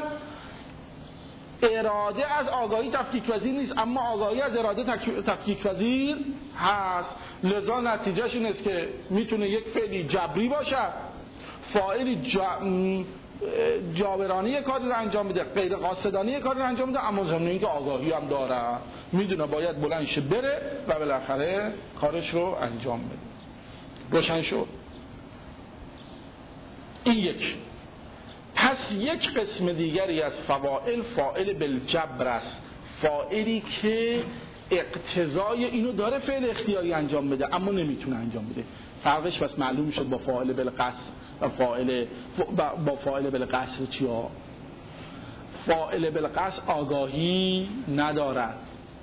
اراده از آگاهی تفکیک پذیر نیست اما آگاهی از اراده تفکیک پذیر هست. لذا نتیجهش این است که میتونه یک فعلی جبری باشه، فاعلی جابرانه کاری رو انجام بده، غیر قاصدانه کاری رو انجام بده، اما ضمن اینکه آگاهی هم داره، میدونه باید بلند شه بره و بالاخره کارش رو انجام بده. روشن شد؟ این یک. پس یک قسم دیگری از فواعل فاعل بالجبر است، فاعلی که اقتضای اینو داره فعل اختیاری انجام بده اما نمیتونه انجام بده. فرقش بس معلوم شد با فاعل بالقصد و با فاعل بالقصد چیا؟ فاعل بالقصد آگاهی ندارد،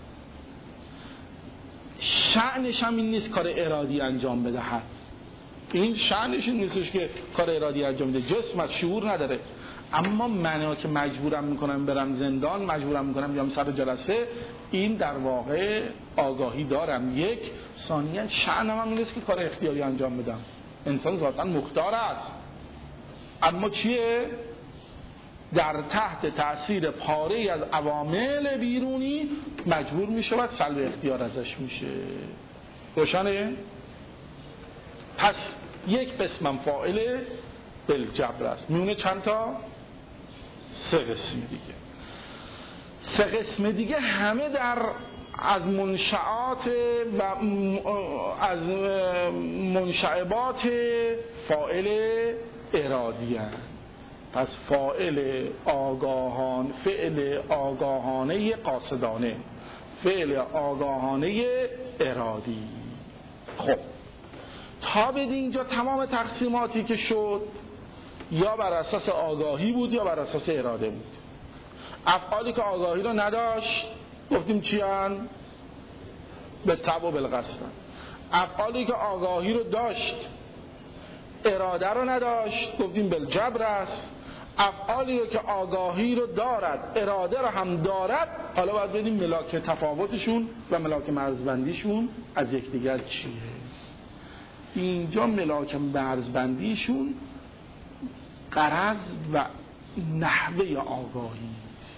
شأنش هم این نیست کار ارادی انجام بدهد. این شأنش این نیستش که کار ارادی انجام بده، جسمت شعور نداره. اما منو که مجبورم میکنم برم زندان، مجبورم میکنم بیام سر جلسه، این در واقع آگاهی دارم. یک. ثانیاً شأنم هم این نیست که کار اختیاری انجام بدم. انسان ذاتاً مختار است، اما چیه؟ در تحت تأثیر پاره‌ای از عوامل بیرونی مجبور میشه و سلب اختیار ازش میشه. روشنه؟ پس یک قسمم فاعل بالجبر است. میونه چند تا؟ 3 قسم دیگه. 3 قسم دیگه همه از منشعات و از منشعبات فاعل ارادی هست. پس فاعل آگاهان، فعل آگاهانه قاصدانه، فعل آگاهانه ارادی. خب تا به اینجا تمام تقسیماتی که شد یا بر اساس آگاهی بود یا بر اساس اراده بود. افعالی که آگاهی رو نداشت گفتیم چی هن؟ به طبع و بالقصد. افعالی که آگاهی رو داشت اراده رو نداشت گفتیم بالجبر است. افعالی رو که آگاهی رو دارد اراده رو هم دارد، حالا باید ببینیم ملاک تفاوتشون و ملاک مرزبندیشون از یکدیگر چیه. اینجا ملاک مرزبندیشون غرض و نحوه آگاهی.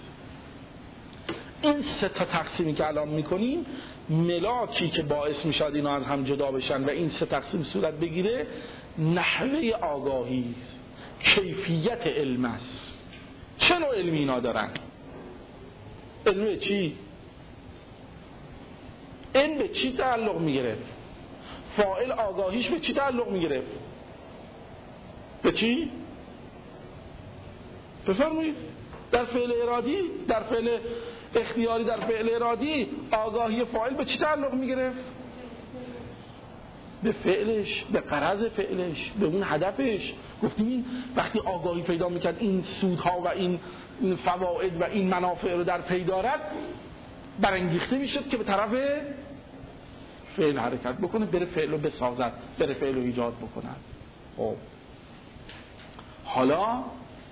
این 3 تا تقسیمی که الان میکنیم ملاکی که باعث میشد اینا از هم جدا بشن و این 3 تقسیم صورت بگیره نحوه آگاهی، کیفیت علم است. چه نوع علمی اینا دارن؟ علم چی؟ این به چی تعلق میگیره؟ فاعل آگاهیش به چی تعلق میگیره؟ به چی؟ بفرمایید. در فعل ارادی، در فعل اختیاری، در فعل ارادی آگاهی فاعل به چی تعلق میگیره؟ به فعلش، به غرض فعلش، به اون هدفش. گفتیم وقتی آگاهی پیدا میکرد این سودها و این فواید و این منافع رو در پی دارد، برانگیخته میشد که به طرف فعل حرکت بکنه، بره فعل رو بسازد، بره فعل رو ایجاد بکنه. خب حالا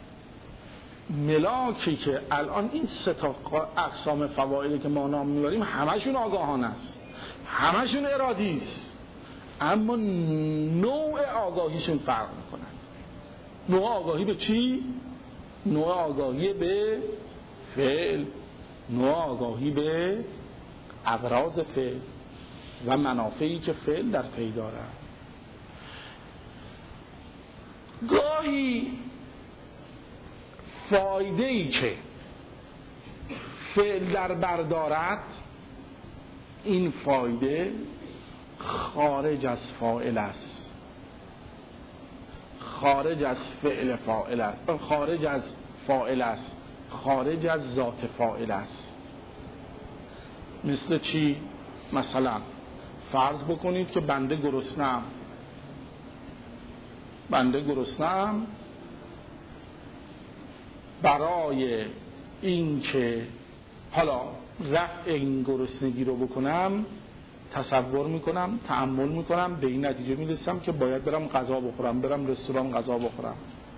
ملاکی که الان این 3 تا اقسام فوائدی که ما نام میبریم همشون آگاهانه است، همشون ارادی است، اما نوع آگاهیشون فرق میکنن. نوع آگاهی به چی؟ نوع آگاهی به فعل، نوع آگاهی به اغراض فعل و منافعی که فعل در پی دارد. گاهی فایده‌ای که فعل در بردارد، این فایده خارج از فاعل است، خارج از فعل فاعل است، خارج از فاعل است، خارج از ذات فاعل است. مثل چی؟ مثلا فرض بکنید که بنده گرسنه‌ام، برای این که حالا رفع این گرسنگی رو بکنم تصور میکنم، تأمل میکنم، به این نتیجه میرسم که باید برم غذا بخورم، برم رستوران غذا بخورم.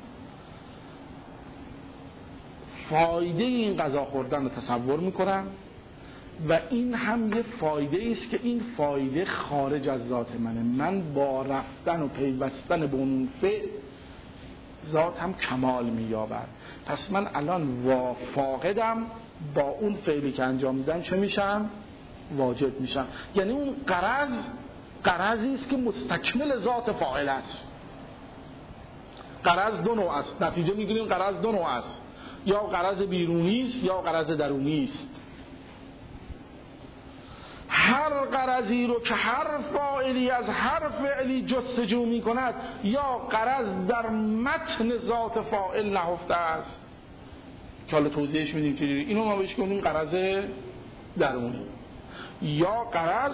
فایده این غذا خوردن رو تصور میکنم و این هم یه فایده است که این فایده خارج از ذات منه. من با رفتن و پیوستن به اون فعل ذاتم کمال مییابد. پس من الان فاقدم، با اون فعلی که انجام میدم چه میشم؟ واجد میشم. یعنی اون غرضی است که مستکمل ذات فاعل است. غرض دو نوع است. نتیجه میگیریم غرض دو نوع است، یا غرض بیرونی است یا غرض درونی است. هر غرضی رو که هر فاعلی از هر فعلی جستجو می کند یا غرض در متن ذات فاعل نهفته است که حالا توضیحش میدیم چجوری، اینو ما بهش میگیم غرض درونی یا غرض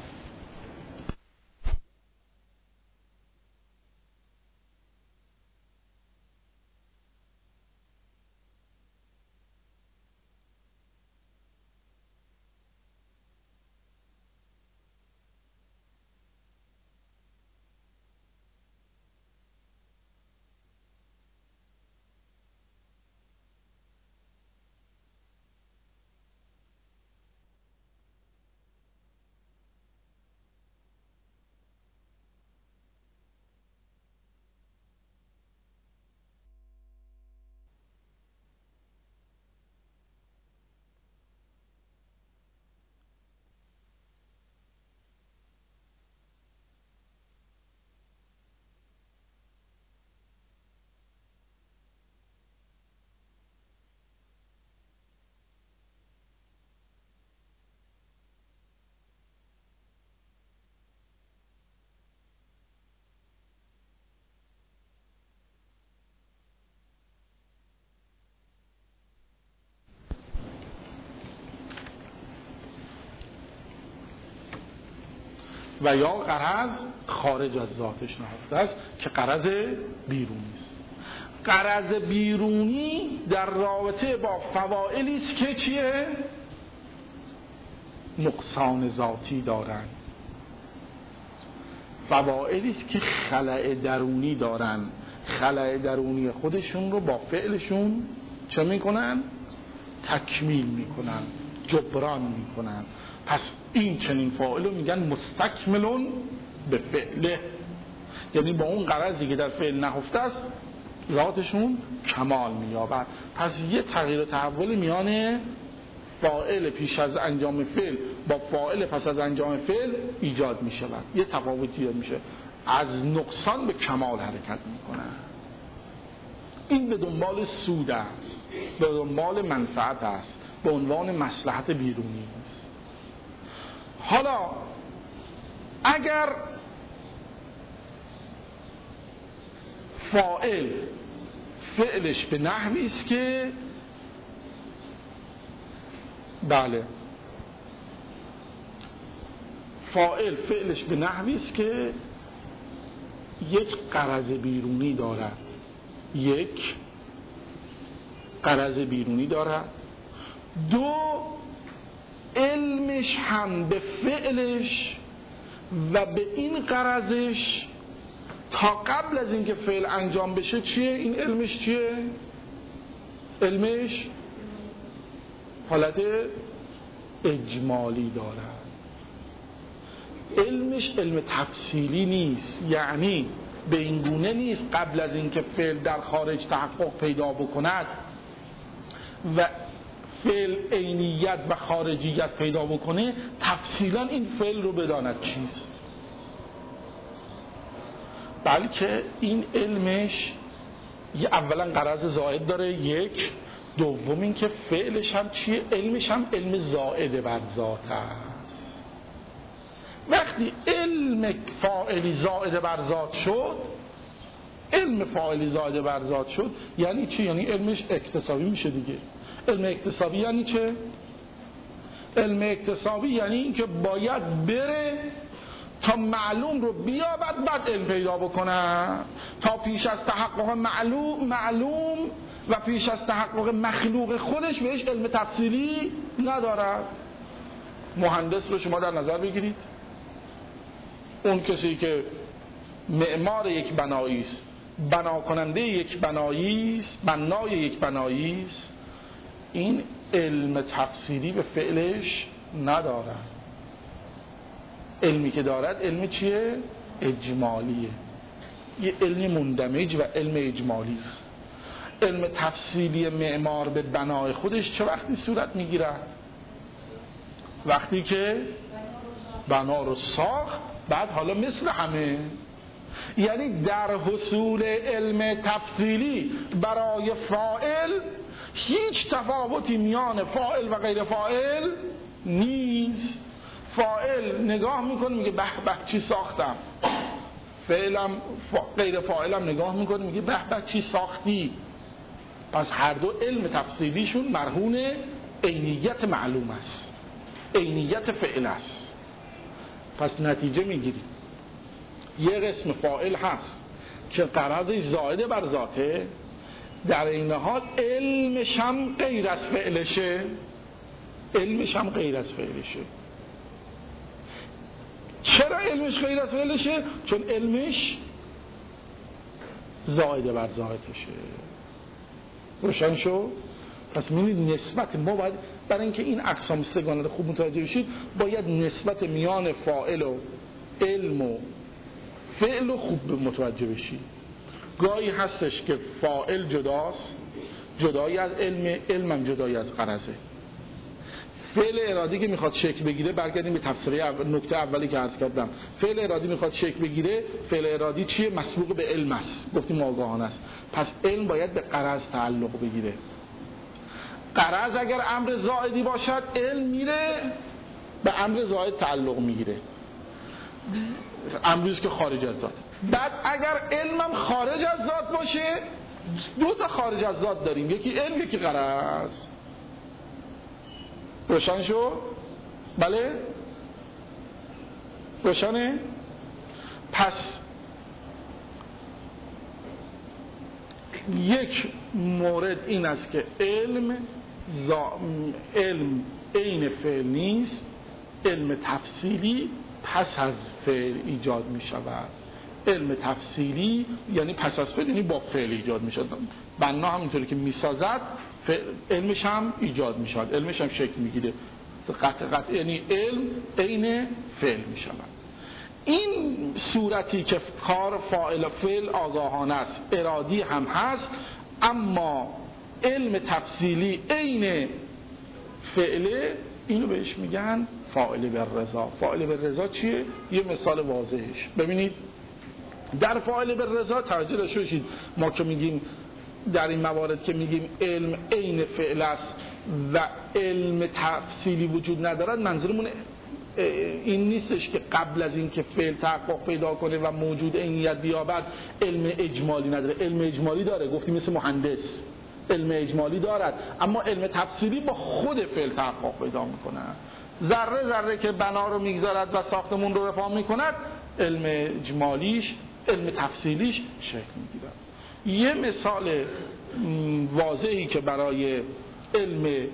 و یا غرض خارج از ذاتش نهفته است که غرض بیرونی است. غرض بیرونی در رابطه با فواعلی است که چیه؟ نقصان ذاتی دارند. فواعلی است که خلأ درونی دارند، خلأ درونی خودشون رو با فعلشون چه میکنن؟ تکمیل میکنن، جبران میکنن. پس این چنین فاعل رو میگن مستکملون به فعله، یعنی با اون غرضی که در فعل نهفته است ذاتشون کمال مییابد. پس یه تغییر و تحول میان فاعل پیش از انجام فعل با فاعل پس از انجام فعل ایجاد میشود، یه تفاوتی ایجاد میشه، از نقصان به کمال حرکت میکنه. این به دنبال سود است، به دنبال منفعت است، به عنوان مصلحت بیرونی است. حالا اگر فاعل فعلش به نحوی است که فاعل فعلش به نحوی است که یک غرض بیرونی دارد، یک غرض بیرونی دارد، دو علمش هم به فعلش و به این غرضش تا قبل از اینکه فعل انجام بشه چیه؟ این علمش چیه؟ علمش حالت اجمالی دارد. علمش علم تفصیلی نیست، یعنی به این گونه نیست قبل از اینکه فعل در خارج تحقق پیدا بکند و فعل عینیت و خارجیت پیدا بکنه تفصیلا این فعل رو بداند چیست، بلکه این علمش اولا غرض زائد داره، یک، دوم این که فعلش هم چیه؟ علمش هم علم زائد بر ذات است. وقتی علم فاعلی زائد بر ذات شد، علم فاعلی زائد بر ذات شد یعنی چی؟ یعنی علمش اکتسابی میشه دیگه. علم اکتسابی یعنی چه؟ علم اکتسابی یعنی این که باید بره تا معلوم رو بیابد بعد علم پیدا بکنه، تا پیش از تحقق معلوم و پیش از تحقق مخلوق خودش بهش علم تفصیلی ندارد. مهندس رو شما در نظر بگیرید، اون کسی که معمار یک بنایی است، بنا کننده یک بنایی است، بنای یک بنایی است، این علم تفصیلی به فعلش ندارد. علمی که دارد علم چیه؟ اجمالیه، یه علم مندمج و علم اجمالی است. علم تفصیلی معمار به بنای خودش چه وقتی صورت میگیره؟ وقتی که بنا رو ساخت، بعد حالا مثل همه یعنی در حصول علم تفصیلی برای فاعل هیچ تفاوتی میان فاعل و غیر فاعل نیست. فاعل نگاه میکنه میگه به به چی ساختم، غیر فاعلم نگاه میکنه میگه به به چی ساختی. پس هر دو علم تفصیلیشون مرهون عینیت معلوم است، عینیت فعل است. پس نتیجه میگیریم یه قسم فاعل هست که غرضش زائد بر ذاته، در این حال علمش هم غیر از فعلشه، علمش هم غیر از فعلشه. چرا علمش غیر از فعلشه؟ چون علمش زائد بر ذاتشه. روشن شو؟ پس می‌بینید نسبت ما باید برای اینکه این اقسام سگانه رو خوب متوجه بشید باید نسبت میان فاعل و علم و فعل رو خوب متوجه بشید. گاهی هستش که فاعل جداست، جدایی از علم هم جدایی از غرضه. فعل ارادی که میخواد شکل بگیره، برگردیم به تفسیر نکته اولی که عرض کردم، فعل ارادی میخواد شکل بگیره، فعل ارادی چیه؟ مسبوق به علم است، گفتیم آگاهانه است. پس علم باید به غرض تعلق بگیره. غرض اگر امر زائدی باشد علم میره به امر زائد تعلق میگیره، امریز که خارج از ذات. بعد اگر علمم خارج از ذات باشه، دو تا خارج از ذات داریم، یکی علم یکی غرض. روشن شو؟ بله؟ روشنه؟ پس یک مورد این است که علم عین فعل نیست، علم تفصیلی پس از فعل ایجاد می شود. علم تفصیلی یعنی پس از فعل، یعنی با فعل ایجاد می شود. بنا همینطوری که می سازد علمش هم ایجاد می شود، علمش هم شکل می گیره. قطع یعنی علم عین فعل می شود. این صورتی که کار فاعل و فعل آگاهانه است، ارادی هم هست، اما علم تفصیلی عین فعله، اینو بهش میگن فاعل بالرضا. فاعل بالرضا چیه؟ یه مثال واضحش ببینید. در فاعل بالرضا توجه داشته باشید، ما که میگیم در این موارد که میگیم علم عین فعل است و علم تفصیلی وجود ندارد، منظورمون این نیستش که قبل از این که فعل تحقق پیدا کنه و موجود عینیت بیابد علم اجمالی نداره. علم اجمالی داره، گفتیم مثل مهندس علم اجمالی دارد، اما علم تفصیلی با خود فعل تحقق پیدا میکنه. ذره ذره که بنا رو میگذارد و ساختمون رو رفع میکند، علم اجمالیش علم تفصیلیش شکل میگیرد. یه مثال واضحی که برای علم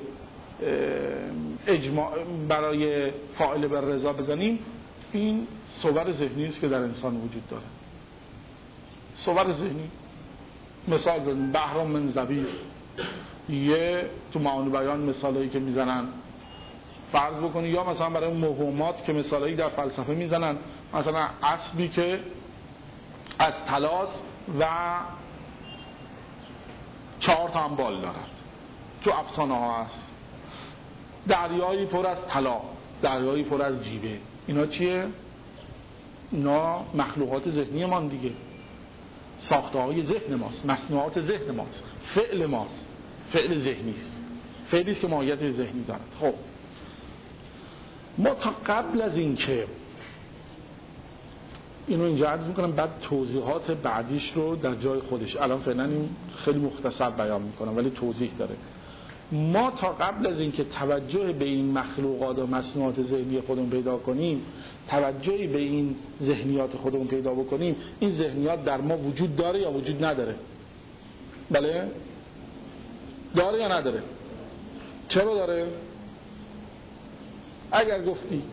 برای فاعل بالرضا بزنیم، این صور ذهنی است که در انسان وجود داره. صور ذهنی مثال بزنیم، بحرم من زبیر. یه تو معانی بیان مثالایی که میزنن فرض بکنی، یا مثلا برای موهومات که مثالایی در فلسفه میزنن، مثلا اسبی که از طلاست و 4 تا هم بال دارد، تو افسانه ها هست. دریایی پر از طلا، دریایی پر از جیبه. اینا چیه؟ اینا مخلوقات ذهنی ما دیگه، ساخته های ذهن ماست، مصنوعات ذهن ماست، فعل ماست، فعل ذهنی است، فعلی که ماهیت ذهنی دارد. خب ما تا قبل از این که اینو اینجا عرض میکنم، بعد توضیحات بعدیش رو در جای خودش، الان فعلا این خیلی مختصر بیان میکنم ولی توضیح داره. ما تا قبل از این که توجه به این مخلوقات و مصنوعات ذهنی خودمون پیدا کنیم، توجهی به این ذهنیات خودمون پیدا بکنیم، این ذهنیات در ما وجود داره یا وجود نداره؟ بله؟ داره یا نداره؟ چرا داره؟ اگر گفتید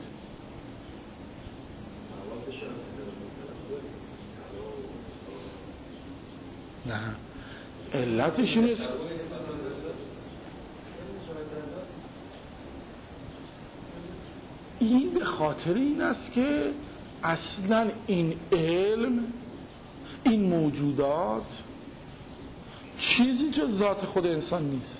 نه، علتش این است این به خاطر این است که اصلا این علم، این موجودات چیزی جز ذات خود انسان نیست.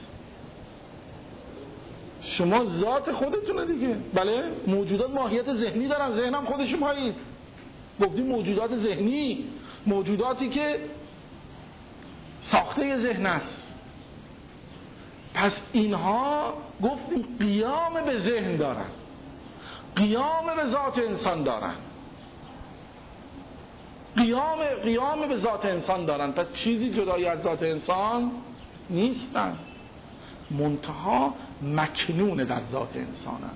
شما ذات خودتونه دیگه. بله، موجودات ماهیت ذهنی دارن، ذهن هم خودشون هایید. گفتیم موجودات ذهنی، موجوداتی که ساخته ذهن است. پس اینها گفتیم قیام به ذهن دارن، قیام به ذات انسان دارن، قیام به ذات انسان دارن. پس چیزی جدای از ذات انسان نیستن، منتها مکنون در ذات انسانن.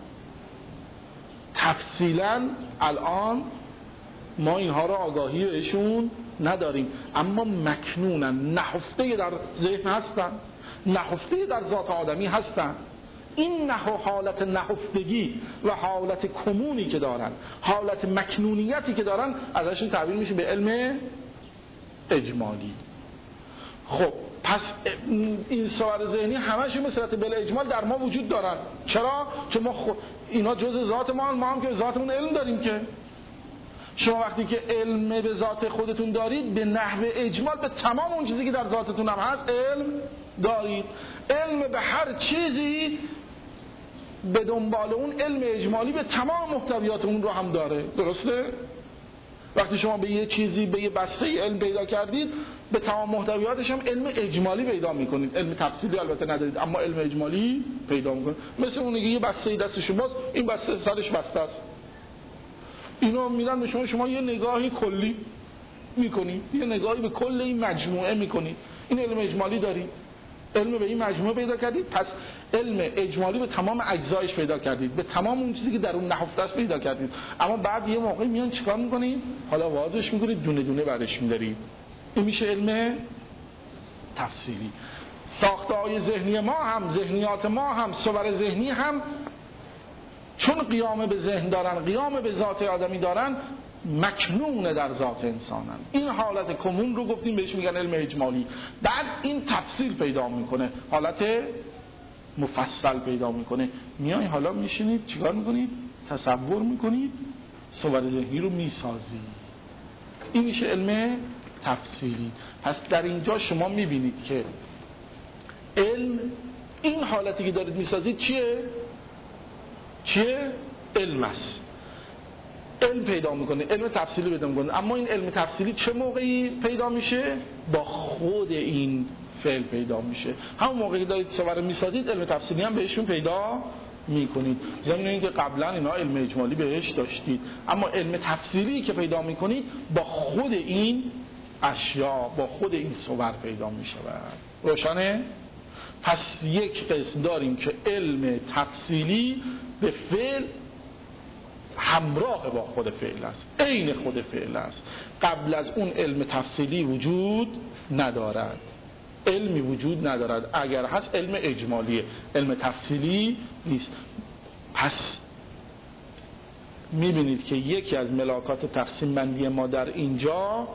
تفصیلا الان ما اینها را آگاهی بهشون نداریم، اما مکنونن، نهفته در ذهن هستن، نهفته در ذات آدمی هستن. این حالت نهفتگی و حالت کمونی که دارن، حالت مکنونیتی که دارن، ازشون تعبیر میشه به علم اجمالی. خب پس این صور ذهنی همش به صورت بلا اجمال در ما وجود دارن. چرا؟ چون ما اینا جز ذات ما هم که ذاتمون علم داریم. که شما وقتی که علم به ذات خودتون دارید، به نحو اجمال به تمام اون چیزی که در ذاتتون هم هست علم دارید. علم به هر چیزی به دنبال اون علم اجمالی به تمام محتویات اون رو هم داره. درسته؟ وقتی شما به یه چیزی، به یه بسته علم پیدا کردید، به تمام محتویاتش هم علم اجمالی پیدا میکنید. علم تفصیلی البته ندارید، اما علم اجمالی پیدا میکنید. مثل اون یه بسته دست شماست، این بسته سرش بسته است. اینو میدن به شما یه نگاهی کلی میکنید، یه نگاهی به کل این مجموعه میکنید. این علم اجمالی دارید، علم به این مجموعه پیدا کردید. پس علم اجمالی به تمام اجزایش پیدا کردید، به تمام اون چیزی که در اون نهفته است پیدا کردید. اما بعد یه موقع میان چیکار میکنید؟ حالا واضحش میکنید، دونه دونه برش میدارید. این میشه علم تفصیلی. ساخته‌های ذهنی ما هم، ذهنیات ما هم، صور ذهنی هم، چون قیام به ذهن دارن، قیام به ذات آدمی دارن، مکنون در ذات انسانن. این حالت کمون رو گفتیم بهش میگن علم اجمالی. بعد این تفصیل پیدا میکنه، حالت مفصل پیدا میکنه. میای حالا میشینید چیکار میکنید؟ تصور میکنید، صور ذهنی رو میسازید. این میشه علم تفصیلی. پس در اینجا شما میبینید که علم، این حالتی که دارید میسازید چیه؟ علم است. علم پیدا میکنه، علم تفصیلی پیدا میکنه. اما این علم تفصیلی چه موقعی پیدا میشه؟ با خود این فعل پیدا میشه. همون موقعی دارید صور میسازید، علم تفصیلی هم بهشون پیدا میکنید. ضمن اینکه قبلا اینا علم اجمالی بهش داشتید، اما علم تفصیلی که پیدا میکنید با خود این اشیا، با خود این صور پیدا میشود. روشنه؟ پس یک قسم داریم که علم تفصیلی به فعل همراه با خود فعل است، عین خود فعل است. قبل از اون علم تفصیلی وجود ندارد، علمی وجود ندارد. اگر هست علم اجمالیه، علم تفصیلی نیست. پس میبینید که یکی از ملاکات تقسیم بندی ما در اینجا،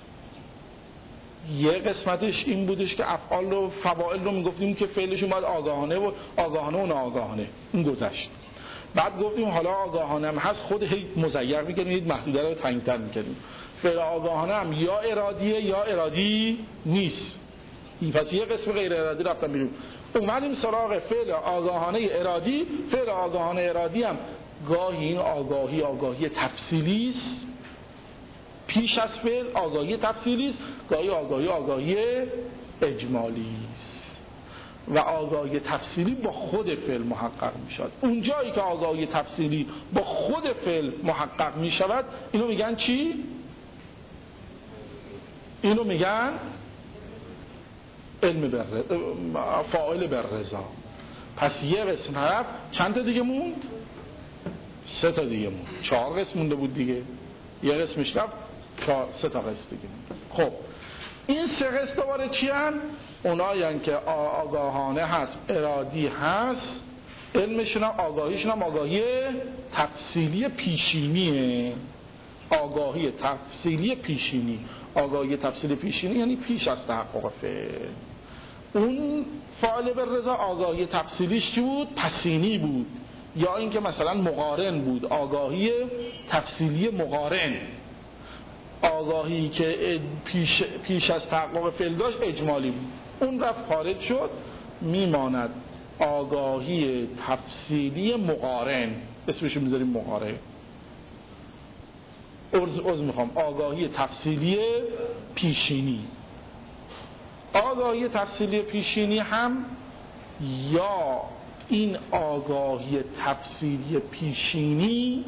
یه قسمتش این بودش که افعال رو، فواعل رو میگفتیم که فعلشون باید آگاهانه و ناآگاهانه، این گذشت. بعد گفتیم حالا آگاهانه هم هست، خود مضیق میکنید، محدوده رو تنگتر میکنید. فعل آگاهانه هم یا ارادیه یا ارادی نیست. پس یه قسم غیر ارادی رفتن بیرون. اومدیم سراغ فعل آگاهانه ارادی. فعل آگاهانه ارادی هم گاهی این آگاهی تفصیلی است، پیش از فعل آگاهی تفصیلی است، گاهی آگاهی اجمالی است. و آگاهی تفصیلی با خود فعل محقق می شود. اون جایی که آگاهی تفصیلی با خود فعل محقق می شود، اینو میگن چی؟ اینو میگن علم فاعل بر رضا. پس یه قسم حرف، چند تا دیگه موند؟ 3 تا دیگه موند. 4 قسم مونده بود دیگه، یه قسمش رفت، 3 تا قسم دیگه موند. خب این 3 قسم دوباره چی هن؟ اونایی که آگاهانه هست، ارادی هست، علمشون هم آگاهیشون هم آگاهی تفصیلی پیشینیه. آگاهی تفصیلی پیشینی. آگاهی تفصیلی پیشینی یعنی پیش از تحقق فعل. اون فاعل بر رضا آگاهی تفصیلیش چی بود؟ پسینی بود، یا اینکه مثلا مقارن بود، آگاهی تفصیلی مقارن. آگاهی که پیش از تحقق فعل داشت اجمالی بود، اون رفت خارج شد، میماند آگاهی تفصیلی مقارن، اسمشو میذاریم مقارن. آگاهی تفصیلی پیشینی. آگاهی تفصیلی پیشینی هم یا این آگاهی تفصیلی پیشینی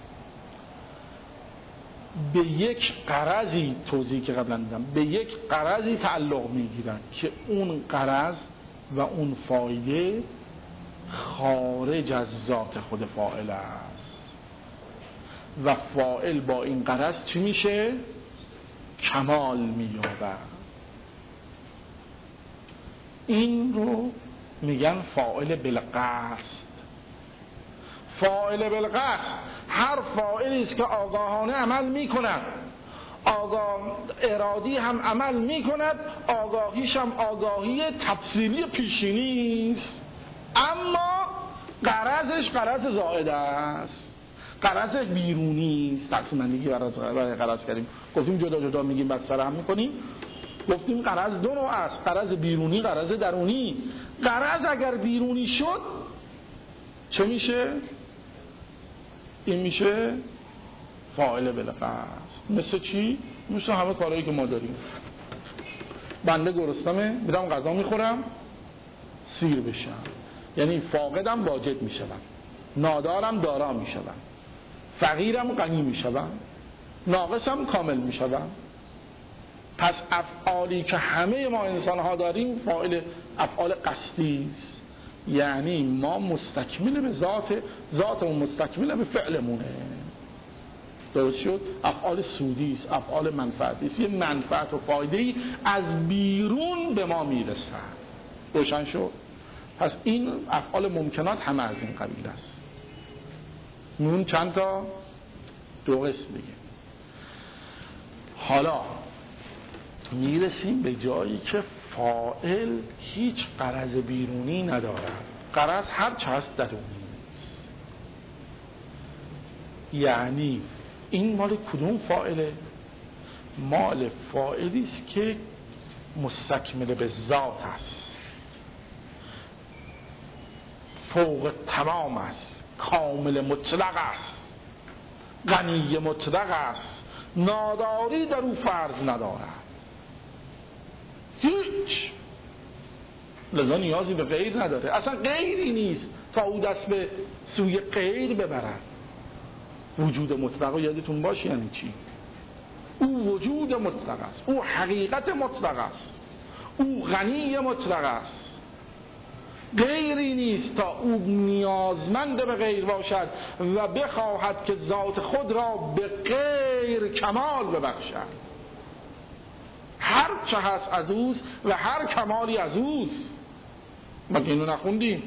به یک غرضی، توضیحی که قبلا دیدم، به یک غرضی تعلق میگیرن که اون غرض و اون فایده خارج از ذات خود فاعل است و فاعل با این غرض چی میشه؟ کمال مییابد. این رو میگن فاعل بالقصد. فاعل بالقصد هر فاعلی است که آگاهانه عمل میکند، ارادی هم عمل میکند، آگاهیش هم آگاهی تفصیلی پیشینی است، اما غرضش غرض زائد است، غرض بیرونی است. تقسیم بندی برای غرض کردیم، گفتیم جدا جدا میگیم بعد سر هم میکنیم. گفتیم غرض دو نوع است، غرض بیرونی، غرض درونی. غرض اگر بیرونی شد چه میشه؟ این میشه فاعل بالقصد. مثل چی؟ مثل همه کارهایی که ما داریم. بنده گرسنمه، میرم غذا میخورم، سیر بشم، یعنی فاقدم واجد میشم، نادارم دارا میشم، فقیرم غنی میشم، ناقصم کامل میشم. پس افعالی که همه ما انسان ها داریم افعال قصدی است، یعنی ما مستکمل به ذاتمون مستکمل به فعلمونه. درست شد؟ افعال سودی است، افعال منفعتی است، یه منفعت و فایده‌ای از بیرون به ما میرسه. روشن شد؟ پس این افعال ممکنات همه از این قبیل است. نون چند تا؟ دو قسم دیگه. حالا میرسیم به جایی که فاعل هیچ غرض بیرونی ندارد، غرض هر چه هست درونی است. یعنی این مال کدوم فاعله؟ مال فاعلی است که مستکمل به ذات است، فوق تمام است، کامل مطلق است، غنی مطلق است، ناداری در او فرض ندارد، هیچ، لذا نیازی به غیر نداره، اصلا غیری نیست تا او دست به سوی غیر ببرد. وجود مطلق رو یادتون باشه یعنی چی؟ او وجود مطلق است، او حقیقت مطلق است، او غنی مطلق است، غیری نیست تا او نیازمند به غیر باشد و بخواهد که ذات خود را به غیر کمال ببخشد. هر چه هست از اوست و هر کمالی از اوست. مگه اینو نخوندیم؟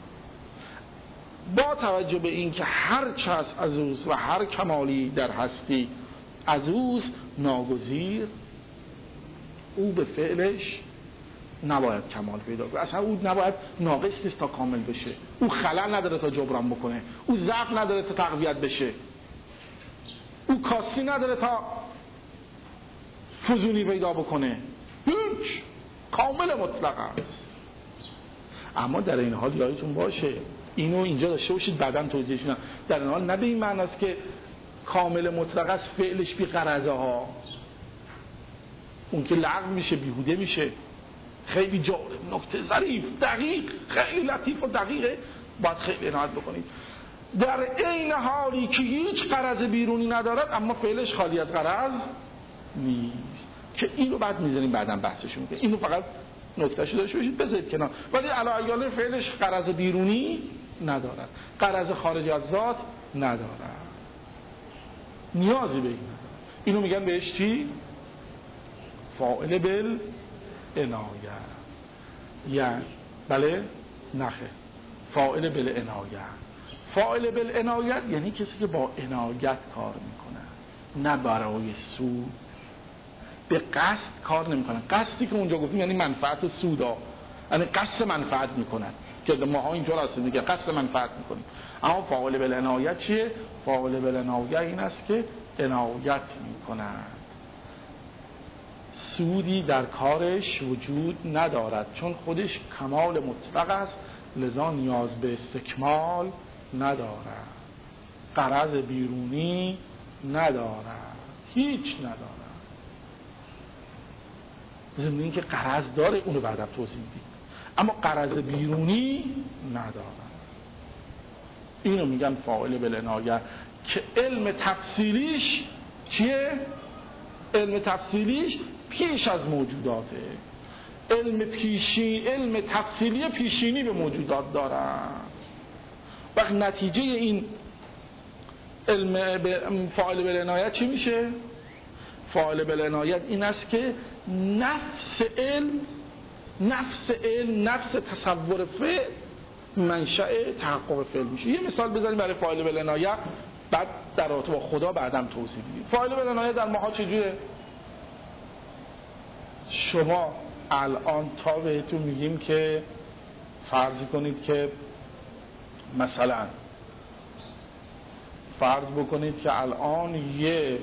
با توجه به این که هر چه هست از اوست و هر کمالی در هستی از اوست، ناگزیر او به فعلش نباید کمال پیدا کنه، اصلا او نباید ناقص نیست تا کامل بشه، او خلل نداره تا جبران بکنه، او ضعف نداره تا تقویت بشه، او کاستی نداره تا فزونی پیدا بکنه، هیچ، کامل مطلق است. اما در این حال یادتون باشه اینو اینجا داشته باشید بعداً توضیحش میدم، در این حال نه به این معنی است که کامل مطلق است فعلش بی غرضه ها، اون که لغو میشه، بیهوده میشه. خیلی جالب، نکته ظریف، دقیق، خیلی لطیف و دقیقه، باید خیلی عنایت بکنید. در عین حالی که هیچ غرض بیرونی ندارد اما فعلش خالی از غرض نیست، که اینو بعد میذاریم بعداً بحثش میکنیم. اینو فقط نکتهشو داشته باشید بذارید کنار. ولی علاوه فعلش غرض بیرونی ندارد، غرض خارج از ذات ندارد، نیازی به این ندارد. اینو میگن بهش چی؟ فاعل بالعنایه. یعنی بله نخه، فاعل بالعنایه. فاعل بالعنایه یعنی کسی که با عنایت کار میکنه، نه برای سود، به قصد کار نمیکنن. قصدی که اونجا گفتیم یعنی منفعت و سودا، یعنی قصد منفعت میکنن که ما اینطور هستیم دیگه، قصد منفعت میکنیم. اما فاعل بالعنایه چیه؟ فاعل بالعنایه این است که عنایت میکنن، سودی در کارش وجود ندارد، چون خودش کمال مطلق است، لذا نیاز به استکمال ندارد، غرض بیرونی ندارن، هیچ ندارن. ضمن این که قرض داره اونو بعدم توضیح میدیم، اما قرض بیرونی ندارن. اینو میگن فاعل بالعنایه که علم تفصیلیش چیه؟ علم تفصیلیش پیش از موجوداته. علم تفصیلی پیشینی به موجودات دارن. وقت نتیجه این علم فاعل بالعنایه چی میشه؟ فاعل بالعنایه این است که نفس تصور فعل منشأ تحقق فعل میشه. یه مثال بزنیم برای فاعل بالعنایه، بعد در رابطه با خدا بعدم توضیح میدیم. فاعل بالعنایه در ماها چجوره؟ شما الان تا بهتون میگیم که فرض کنید که مثلا فرض بکنید که الان یه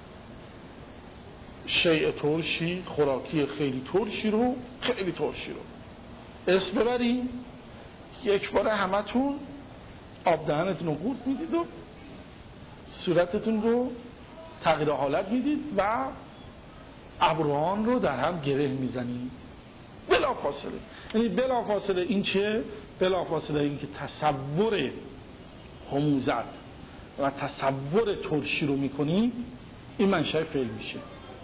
شیء ترشی، خوراکی خیلی ترشی رو اسم ببریم، یک بار همتون آب دهنتون رو قورت میدید و صورتتون رو تغییر حالت میدید و ابروان رو در هم گره میزنید بلافاصله. یعنی بلافاصله این چه؟ بلافاصله این که تصور حموزت و تصور ترشی رو میکنید، این منشأ فعل میشه.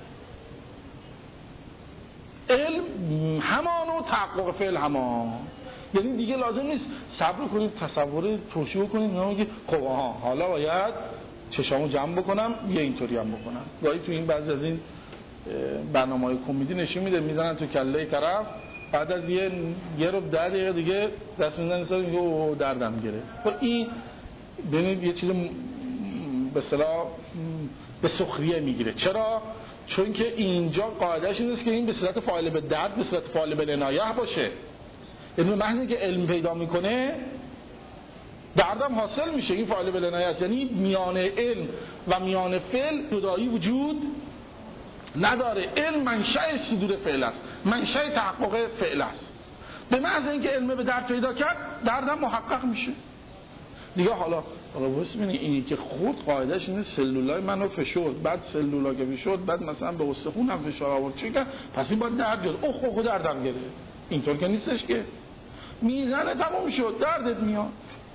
علم همان و تحقق فعل همان. یعنی دیگه لازم نیست صبر کنید تصور ترشی بکنید، نمیگه خب حالا باید چشامو جمع بکنم یه اینطوری هم بکنم. گاهی تو این بعضی از این برنامه‌های کمدی نشون میده میزنن تو کله طرف، بعد از یه رو 10 دقیقه دیگه دست میزنن سر میگه او دردم گرفت. خب این ببینید یه چیز به اصطلاح به سخریه میگیره. چرا؟ چون که اینجا قاعدهش این است که این به صورت فاعل به درد، به صورت فاعل بالعنایه باشه. یعنی محضی که علم پیدا میکنه دردم حاصل میشه. این فاعل بالعنایه است. یعنی میان علم و میان فعل جدایی وجود نداره. علم منشأ صدور فعل است، منشأ تحقق فعل است. به محض اینکه علم به درد پیدا کرد دردم محقق میشه دیگه. حالا بس ببینید اینی که خود قاعدهش اینه سلولای منو فشرد، بعد سلولا که فشرد، بعد مثلا به استخونم فشار آورد، چی که پس این باید درد گرفت. خود دردم گرفت. اینطور که نیستش که میزنه تموم شد دردت میاد.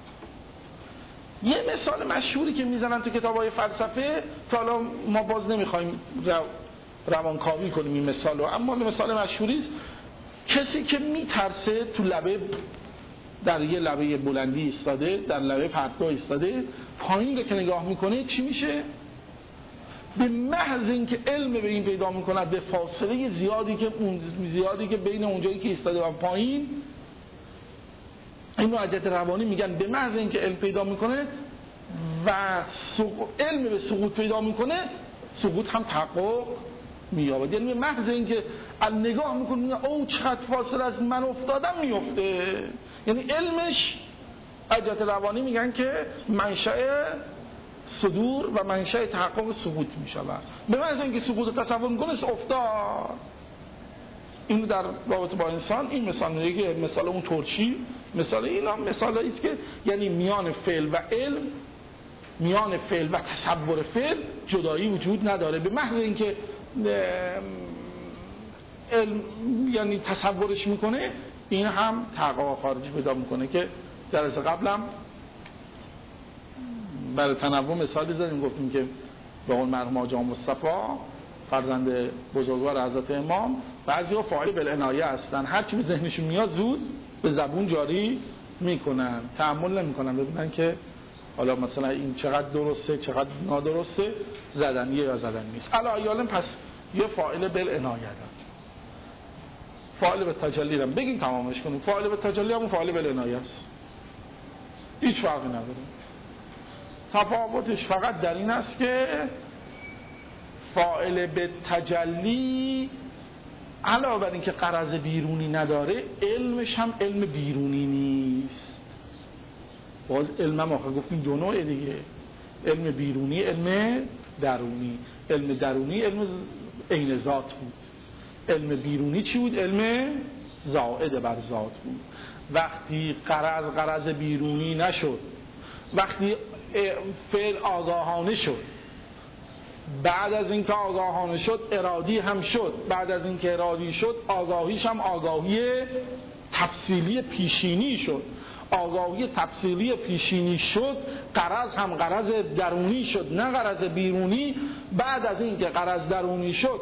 یه مثال مشهوری که میزنن تو کتابای فلسفه، تا حالا ما باز نمیخوایم روانکاوی کنیم این مثالو، اما مثال مشهوری است. کسی که میترسه تو لبه، در یه لبه بلندی ایستاده، در لبه پرتگاه ایستاده، پایین رو که نگاه میکنه چی میشه؟ به محض اینکه علم به این پیدا میکنه به فاصله زیادی که بین اونجایی که ایستاده و پایین، اینو عدت روانی میگن به محض اینکه علم پیدا میکنه و علم به سقوط پیدا میکنه، سقوط هم تحقق مییابد. یعنی به محض اینکه نگاه میکنه او چقدر فاصله از من افتادم میفته. یعنی علمش عدت روانی میگن که منشأ صدور و منشأ تحقق سقوط میشود. به محض اینکه سقوط رو تصور میکنه افتاد. اینو در رابطه با انسان این مثال میگه که مثال اون ترشی، مثال اینا مثالی است که یعنی میان فعل و علم، میان فعل و تصور فعل جدایی وجود نداره. به محض اینکه علم یعنی تصورش میکنه، این هم تحقق خارجی پیدا میکنه که درس قبلم برای تنوع مثالی زدیم، گفتیم که به اون مرحوم آقا مصطفی فرزند بزرگوار حضرت امام، بعضی‌ها فاعل بالعنایه هستن، هر چی به ذهنشون میاد زود به زبون جاری میکنن، تأمل نمیکنن ببینن که حالا مثلا این چقدر درسته چقدر نادرسته، زدنیه یا زدنی نیست. علی پس یه فاعل بالعنایه دارن. فاعل به تجلی رو بگیم تمامش کنیم. فاعل به تجلی همون فاعل بالعنایه است، هیچ فرقی نداره. تفاوتش فقط در این است که فاعل به تجلی علاوه بر اینکه غرض بیرونی نداره، علمش هم علم بیرونی نیست. باز علم هم آخه گفتیم دو نوع دیگه، علم بیرونی، علم درونی. علم درونی علم عین ذات بود، علم بیرونی چی بود؟ علم زائد بر ذات بود. وقتی غرض بیرونی نشد، وقتی فعل آگاهانه شد، بعد از اینکه آگاهانه شد ارادی هم شد، بعد از اینکه ارادی شد آگاهیش هم آگاهی تفصیلی پیشینی شد. آگاهی تفصیلی پیشینی شد، غرض هم غرض درونی شد نه غرض بیرونی. بعد از اینکه غرض درونی شد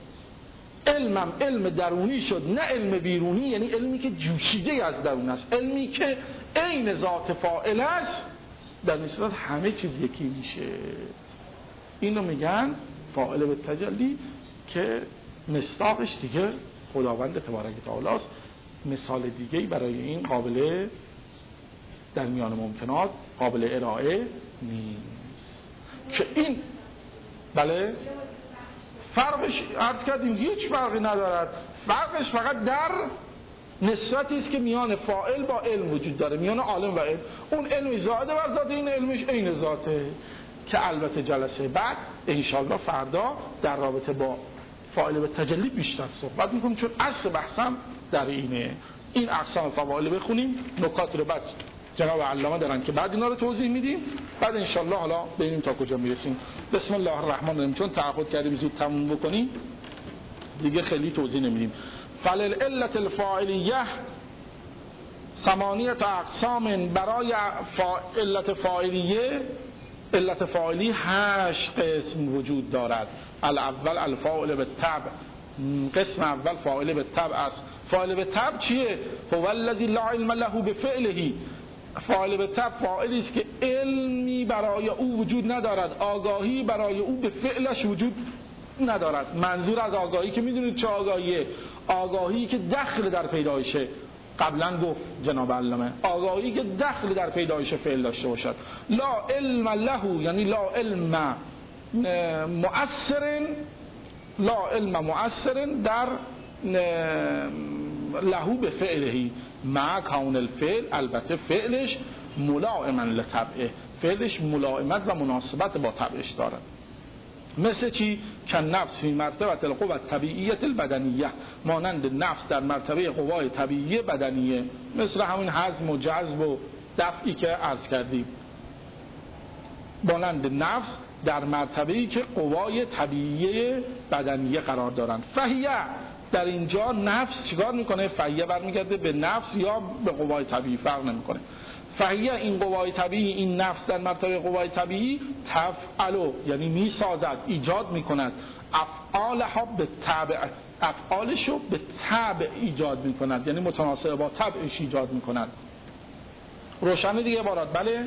علمم علم درونی شد نه علم بیرونی، یعنی علمی که جوشیده از درون است، علمی که عین ذات فاعل است. در این صورت همه چیز یکی میشه. اینو میگن فاعل به تجلی که مصداقش دیگه خداوند تبارک و تعالی است. مثال دیگه‌ای برای این قابل در میان ممکنات قابل ارائه نیست که این بله فرقش عرض کردیم هیچ فرقی ندارد. فرقش فقط در نسبتی است که میان فاعل با علم وجود داره، میان عالم و علم. اون علمی زاده بر ذات، این علمش عین ذاته، که البته جلسه بعد انشالله فردا در رابطه با فاعل به تجلی بیشتر صحبت میکنیم، چون اصل بحثم در اینه. این اقسام فواعل بخونیم، نکات رو بعد جناب علامه دارن که بعد اینا رو توضیح میدیم، بعد انشالله حالا ببینیم تا کجا میرسیم. بسم الله الرحمن الرحیم. چون تعهد کردیم زود تموم بکنیم دیگه خیلی توضیح نمیدیم. فللعلة الفاعلیه ثمانیه اقسام. برای علت فاعلیه، علت فاعلی 8 قسم وجود دارد. الاول الفاعل بالطبع. قسم اول فاعل بالطبع است. فاعل بالطبع چیه؟ هو الذی لا علم له بفعله. فاعل بالطبع فاعلی است که علمی برای او وجود ندارد، آگاهی برای او به فعلش وجود ندارد. منظور از آگاهی که میدونید چه آگاهیه؟ آگاهی که دخل در پیدایشه. قبلا گفت جناب علامه آگاهی که دخل در پیدایش فعل داشته باشد. لا علم له یعنی لا علم مؤثر، لا علم مؤثر در له به فعله مع کون الفعل. البته فعلش ملائما لطبعه، فعلش ملائمت و مناسبت با طبعش دارد. مثل چی؟ که نفس فی مرتبه القوة الطبیعیه البدنیه، مانند نفس در مرتبه قوای طبیعی بدنیه، مثل همین هضم و جذب و دفعی که عرض کردیم. مانند نفس در مرتبه‌ای که قوای طبیعی بدنیه قرار دارند. فهیه در اینجا نفس چیکار میکنه؟ فهیه برمیگرده به نفس یا به قوای طبیعی، فرق نمیکنه. فهیه این قوای طبیعی، این نفس در مرتبه قوای طبیعی تفعلو یعنی میسازد، ایجاد میکند. افعالها به تبع، افعالشو به تبع ایجاد میکند، یعنی متناسب با طبعش ایجاد میکند. روشن دیگه عبارات بله؟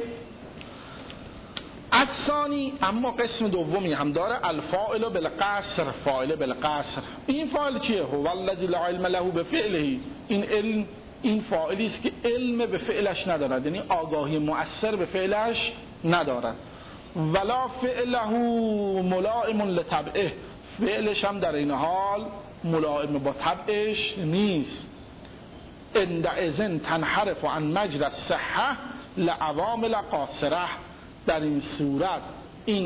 الثانی اما قسم دومی هم داره، الفاعل بالقصر. فاعل بالقصر این فاعل چیه؟ هو الذی لا علم له بفعله. این علم، این فاعلی است که علم به فعلش ندارد، یعنی آگاهی مؤثر به فعلش ندارد. ولا فعله ملائم لطبعه، فعلش هم در این حال ملائم با طبعش نیست. عندئذ تنحرف عن مجرى الصحة لعوامل قاصره. در این صورت این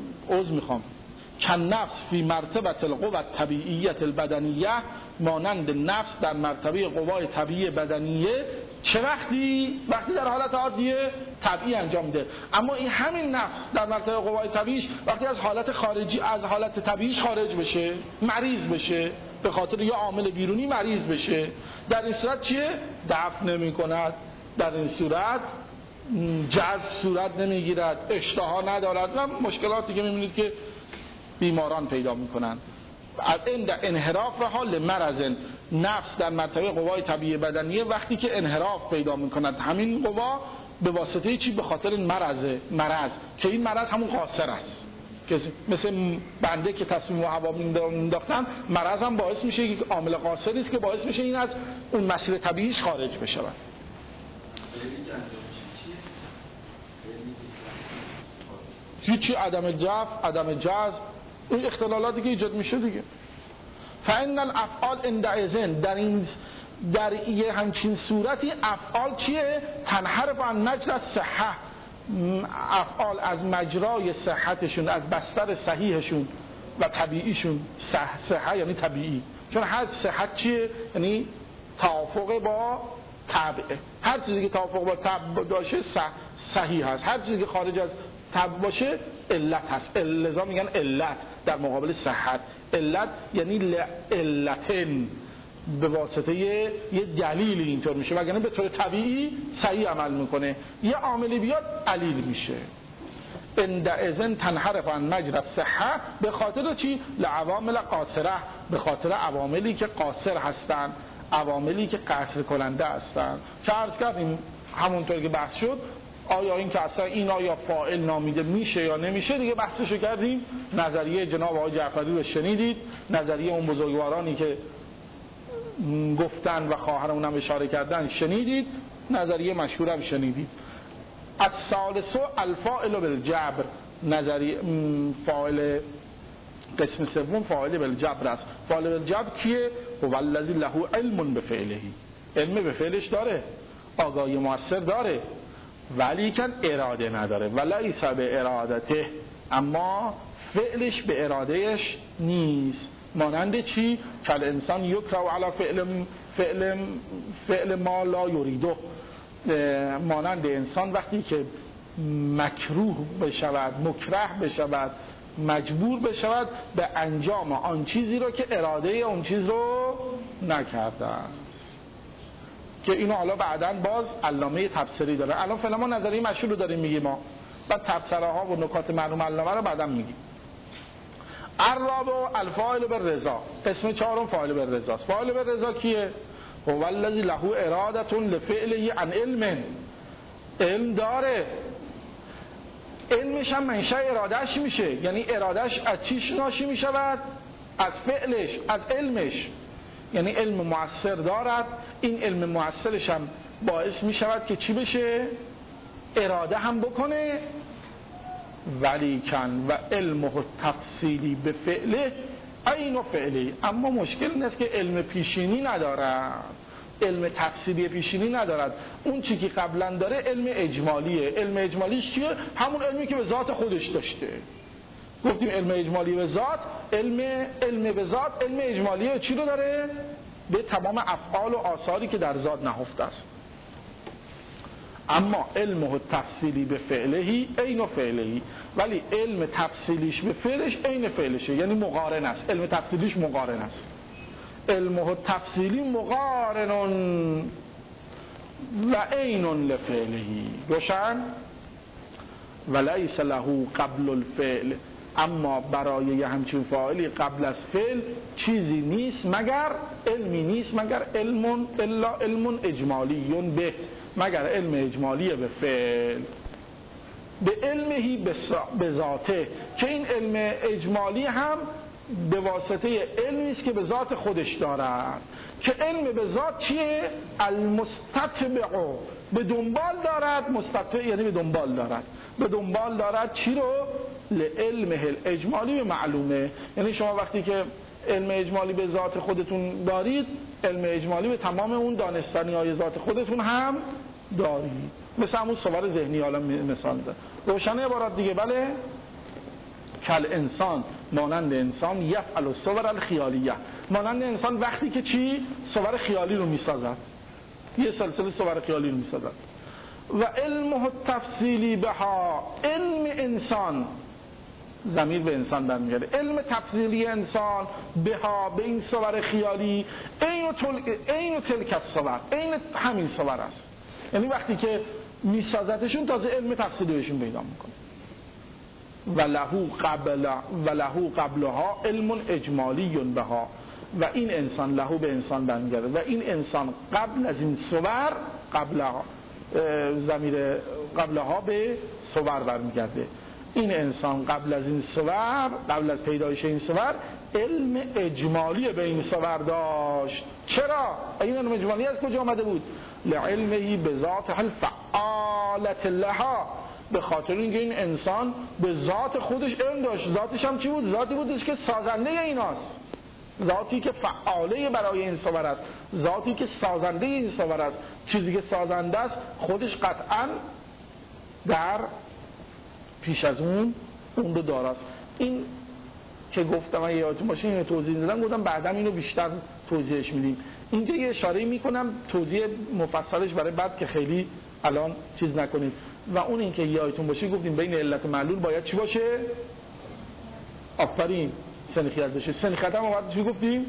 کن نفس فی مرتبه القوة الطبیعیه البدنیه، مانند نفس در مرتبه قوای طبیعی بدنیه. چه وقتی در حالت عادیه طبیعی انجام میده، اما این همین نفس در مرتبه قوای طبیعیش وقتی از حالت خارجی، از حالت طبیعیش خارج بشه، مریض بشه، به خاطر یا عامل بیرونی مریض بشه، در این صورت چیه؟ دفع نمی کند. در این صورت جذب صورت نمیگیرد، اشتها ندارد و مشکلاتی که میبینید که بیماران پیدا میکنند. عند انحراف حال مرض، نفس در مرتبه قوای طبیعی بدنیه وقتی که انحراف پیدا میکند همین قوا به واسطه چی؟ به خاطر مرض که این مرض همون قاصر است، که مثل بنده که تصمیم و هوا مینداختن، مرض هم باعث میشه یک عامل قاصری است که باعث میشه این از اون مسیر طبیعیش خارج بشه. هیچی، عدم جذب این اختلالاتی که ایجاد میشه دیگه. فإن الافعال عندئذ در یه همچین صورتی افعال چیه؟ تنحرف عن مجرى الصحة، افعال از مجرای صحتشون، از بستر صحیحشون و طبیعیشون. صحه یعنی طبیعی، چون هر صحت چیه؟ یعنی توافق با طبع. هر چیزی که توافق با طبع داشته صحیح هست، هر چیزی که خارج از تب باشه علت هست، لذا میگن علت در مقابل صحت. علت یعنی علتن، به واسطه یه دلیلی اینطور میشه، وگرنه به طور طبیعی صحیح عمل میکنه. یه عاملی بیاد علیل میشه. اندئذن تنحرف عن مجرى الصحه، به خاطر چی؟ لعوامل قاصره، به خاطر عواملی که قاصر هستن، عواملی که قصر کننده هستن. چه عرض کردیم همونطور که بحث شد، آیا این که اصلا این آیا فاعل نامیده میشه یا نمیشه، دیگه بحثشو کردیم. نظریه جناب آقای جعفری رو شنیدید، نظریه اون بزرگوارانی که گفتن و خواهر اونم اشاره کردن شنیدید، نظریه مشهور هم شنیدید. الثالث الفاعل بالجبر، نظریه فاعل قسم سوم فاعل بالجبر است. فاعل بالجبر کیه؟ هو الذی له علم بفعله، علم به فعلش داره، آگاهی مؤثر داره، ولی کن اراده نداره. ولیس به ارادته، اما فعلش به ارادهش نیست. مانند چی؟ کل انسان یکره علی فعل ما لا یریده، مانند انسان وقتی که مکروه بشود، مکره بشود، مجبور بشود به انجام آن چیزی رو که اراده اون چیز رو نکردن، که اینو حالا بعداً باز علامه تبصری داره. الان فعلا ما نظریه مشهور رو داریم میگیم، ما بعد تبصره ها و نکات معلوم علامه رو بعداً میگیم. الرابع الفاعل بالرضا، قسم چهارم فاعل بالرضا است. فاعل بالرضا کیه؟ هو الذی له اراده لفعله عن علم، علم داره، علمش هم منشأ ارادهش میشه، یعنی ارادهش از چیش ناشی میشود؟ از فعلش، از علمش. یعنی علم مؤثر دارد، این علم مؤثرش هم باعث میشود که چی بشه؟ اراده هم بکنه. ولی کن و علمه تفصیلی به فعله عین فعلی، اما مشکل این است که علم پیشینی ندارد، علم تفصیلی پیشینی ندارد. اون چی که قبلا داره علم اجمالیه. علم اجمالیش چیه؟ همون علمی که به ذات خودش داشته. گفتیم علم اجمالی به ذات، علم به ذات، علم اجمالیه چی رو داره؟ به تمام افعال و آثاری که در ذات نهفته است. اما علمه تفصیلی به فعلهی عین فعلهی، ولی علم تفصیلیش به فعلش عین فعلشه، یعنی مقارن است. علم تفصیلیش مقارن است. علمه تفصیلی مقارن و عین لفعلهی، روشن؟ ولیس له قبل الفعل، اما برای یه همچین فاعلی قبل از فعل چیزی نیست مگر علمی نیست، مگر علم الا علم اجمالی به، مگر علم اجمالی به فعل، به علمهی به ذاته، که این علم اجمالی هم به واسطه علمی است که به ذات خودش دارد، که علم به ذات چیه؟ المستتبع، به دنبال دارد، مستتبع یعنی به دنبال دارد، به دنبال دارد چی رو؟ لعلمه الاجمالی به معلومه. یعنی شما وقتی که علم اجمالی به ذات خودتون دارید، علم اجمالی به تمام اون دانستنی های ذات خودتون هم دارید. مثل همون صور ذهنی، حالا مثال ده روشنه عبارت دیگه. بله، کل انسان، مانند انسان، یفعل الصور الخیالیه، مانند انسان وقتی که چی؟ صور خیالی رو میسازد، یه سلسله صور خیالی رو میسازد. و علمه تفصیلی بها، علم انسان، ضمیر به انسان برمیگرده، علم تفصیلی انسان بها، به این صور خیالی، عین تلک الصور، عین همین صور است. یعنی وقتی که میسازتشون تازه علم تفصیلی بهشون پیدا میکنه. و له قبلها علم اجمالی بها، و این انسان له به انسان برمیگرده، و این انسان قبل از این صور، قبلها ضمیر قبلها به صور برمیگرده، این انسان قبل از این صور، قبل از پیدایش این صور علم اجمالی به این صور داشت. چرا؟ این علم اجمالی از کجا آمده بود؟ لعلمه به ذات الفعالت لها، به خاطر اینکه این انسان به ذات خودش علم داشت. ذاتش هم چی بود؟ ذاتی بودش که سازنده ایناست، ذاتی که فعاله برای این صور است، ذاتی که سازنده این صور است. چیزی که سازنده است خودش قطعاً در پیش از اون رو داراست. این که گفتم اگه یادتون باشه اینو توضیح دادم، گفتم بعدم اینو بیشتر توضیحش میدیم. اینجا یه اشاره میکنم توضیح مفصلش برای بعد که خیلی الان چیز نکنید. و اون این که یادتون باشه گفتیم بین علت و معلول باید چی باشه؟ آفرین، سنخیت باشه. سنخیت هم وقتی چی گفتیم؟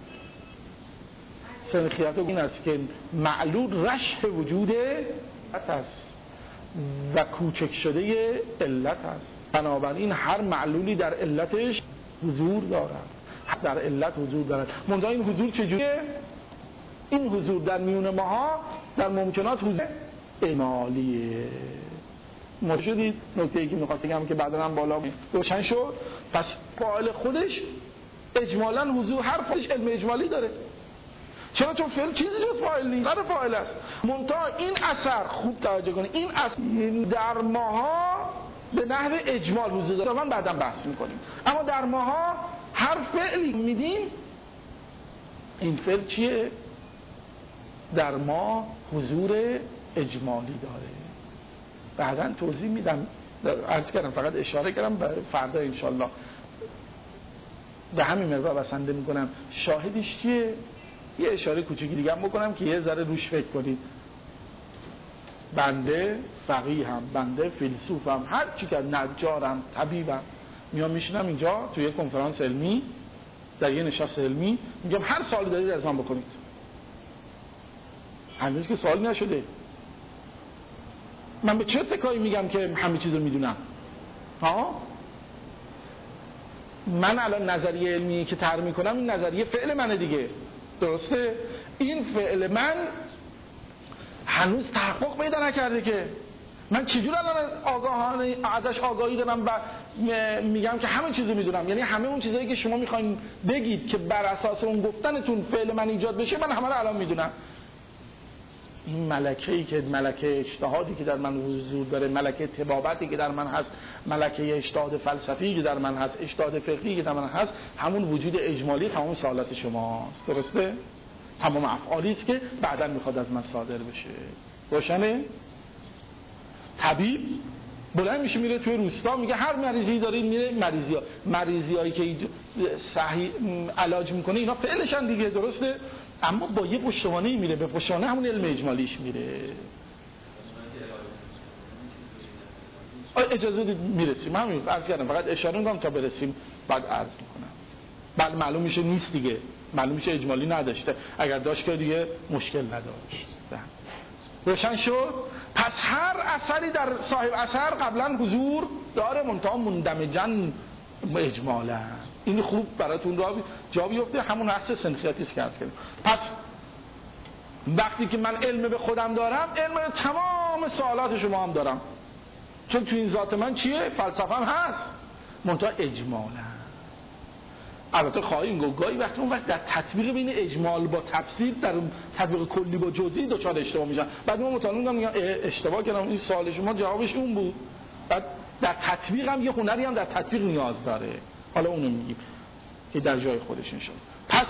سنخیت این است که معلول رشح وجود علت است و کوچک شده علت است. بنابراین هر معلولی در علتش حضور دارد، در علت حضور دارد. منتها این حضور چجوریه؟ این حضور در میون ماها در ممکنات حضور اجمالیه. شدید نکته‌ای که می‌خواستم بگم که بعدا هم بالا روشن شد. پس فاعل خودش اجمالاً حضور، هر فاعلش علم اجمالی داره. چرا؟ چون فعل چیزی جز فاعل نیست، غیر فاعل است. منتها این اثر خوب توجه کنید، این اثر در ماها به نحو اجمال حضور داره. من بعداً بحث می‌کنیم. اما در ماها هر فعلی میدیم این فعل چیه؟ در ما حضور اجمالی داره. بعداً توضیح میدم. عرض کردم فقط اشاره کردم برای فردا انشالله به همین مقدار بسنده میکنم. شاهدش چیه؟ یه اشاره کوچیکی دیگه هم بکنم که یه ذره روش فکر کنید. بنده فقیهم، بنده فیلسوفم، هر چی که نجارم، طبیبم، میام میشینم اینجا توی یه کنفرانس علمی، در یه نشست علمی، میگم هر سوالی دارید از من بکنید. هنوز که سوالی نشده. من به چه تکایی میگم که همه چیز رو میدونم؟ من الان نظریه علمی که طرح میکنم این نظریه فعل منه دیگه، درسته؟ این فعل من هنوز تحقق پیدا نکرده که من چجور الان آگاهانه ازش آگاهی دارم و میگم که همه چیزو میدونم. یعنی همه اون چیزایی که شما میخواین بگید که بر اساس اون گفتنتون فعل من ایجاد بشه من همه رو الان میدونم. این ملکه‌ای که ملکه اجتهادی که در من حضور داره، ملکه طبابتی که در من هست، ملکه اجتهاد فلسفی که در من هست، اجتهاد فقهی که در من هست، همون وجود اجمالی تمام سوالات شماست. درسته؟ تمام افعالی است که بعداً میخواد از من صادر بشه. روشنه؟ طبیب بلند میشه میره توی روستا میگه هر مریضی دارید میره مریضیایی که صحیح علاج میکنه اینا فعلشن دیگه، درسته؟ اما با یه پشتوانه‌ای میره، به پشتوانه همون علم اجمالیش میره. اجازه بدید میرسیم، همین عرض کردم فقط اشاره میکنم تا برسیم بعد عرض میکنم. بعد معلوم میشه نیست دیگه، معلوم میشه اجمالی نداشته، اگر داشت که دیگه مشکل نداشت. روشن شد؟ پس هر اثری در صاحب اثر قبلا حضور داره، منتها مندمجن اجمالا. این خوب براتون جا بیفته، همون اصل سنخیتی است که عرض کردم. پس وقتی که من علم به خودم دارم، علم تمام سوالات شما هم دارم، چون تو این ذات من چیه؟ فلسفه هم هست، منتها اجمالا. البته خواهیم گفت گاهی وقتی اون وقت در تطبیق بین اجمال با تفسیر، در تطبیق کلی با جزئی دچار اشتباه میشن. بعد من مطالعه میگم اشتباه کردم، این سوال شما جوابش اون بود. بعد در تطبیق هم یه هنری هم در تطبیق نیاز داره، حالا اونو میگیم که در جای خودش نشه. پس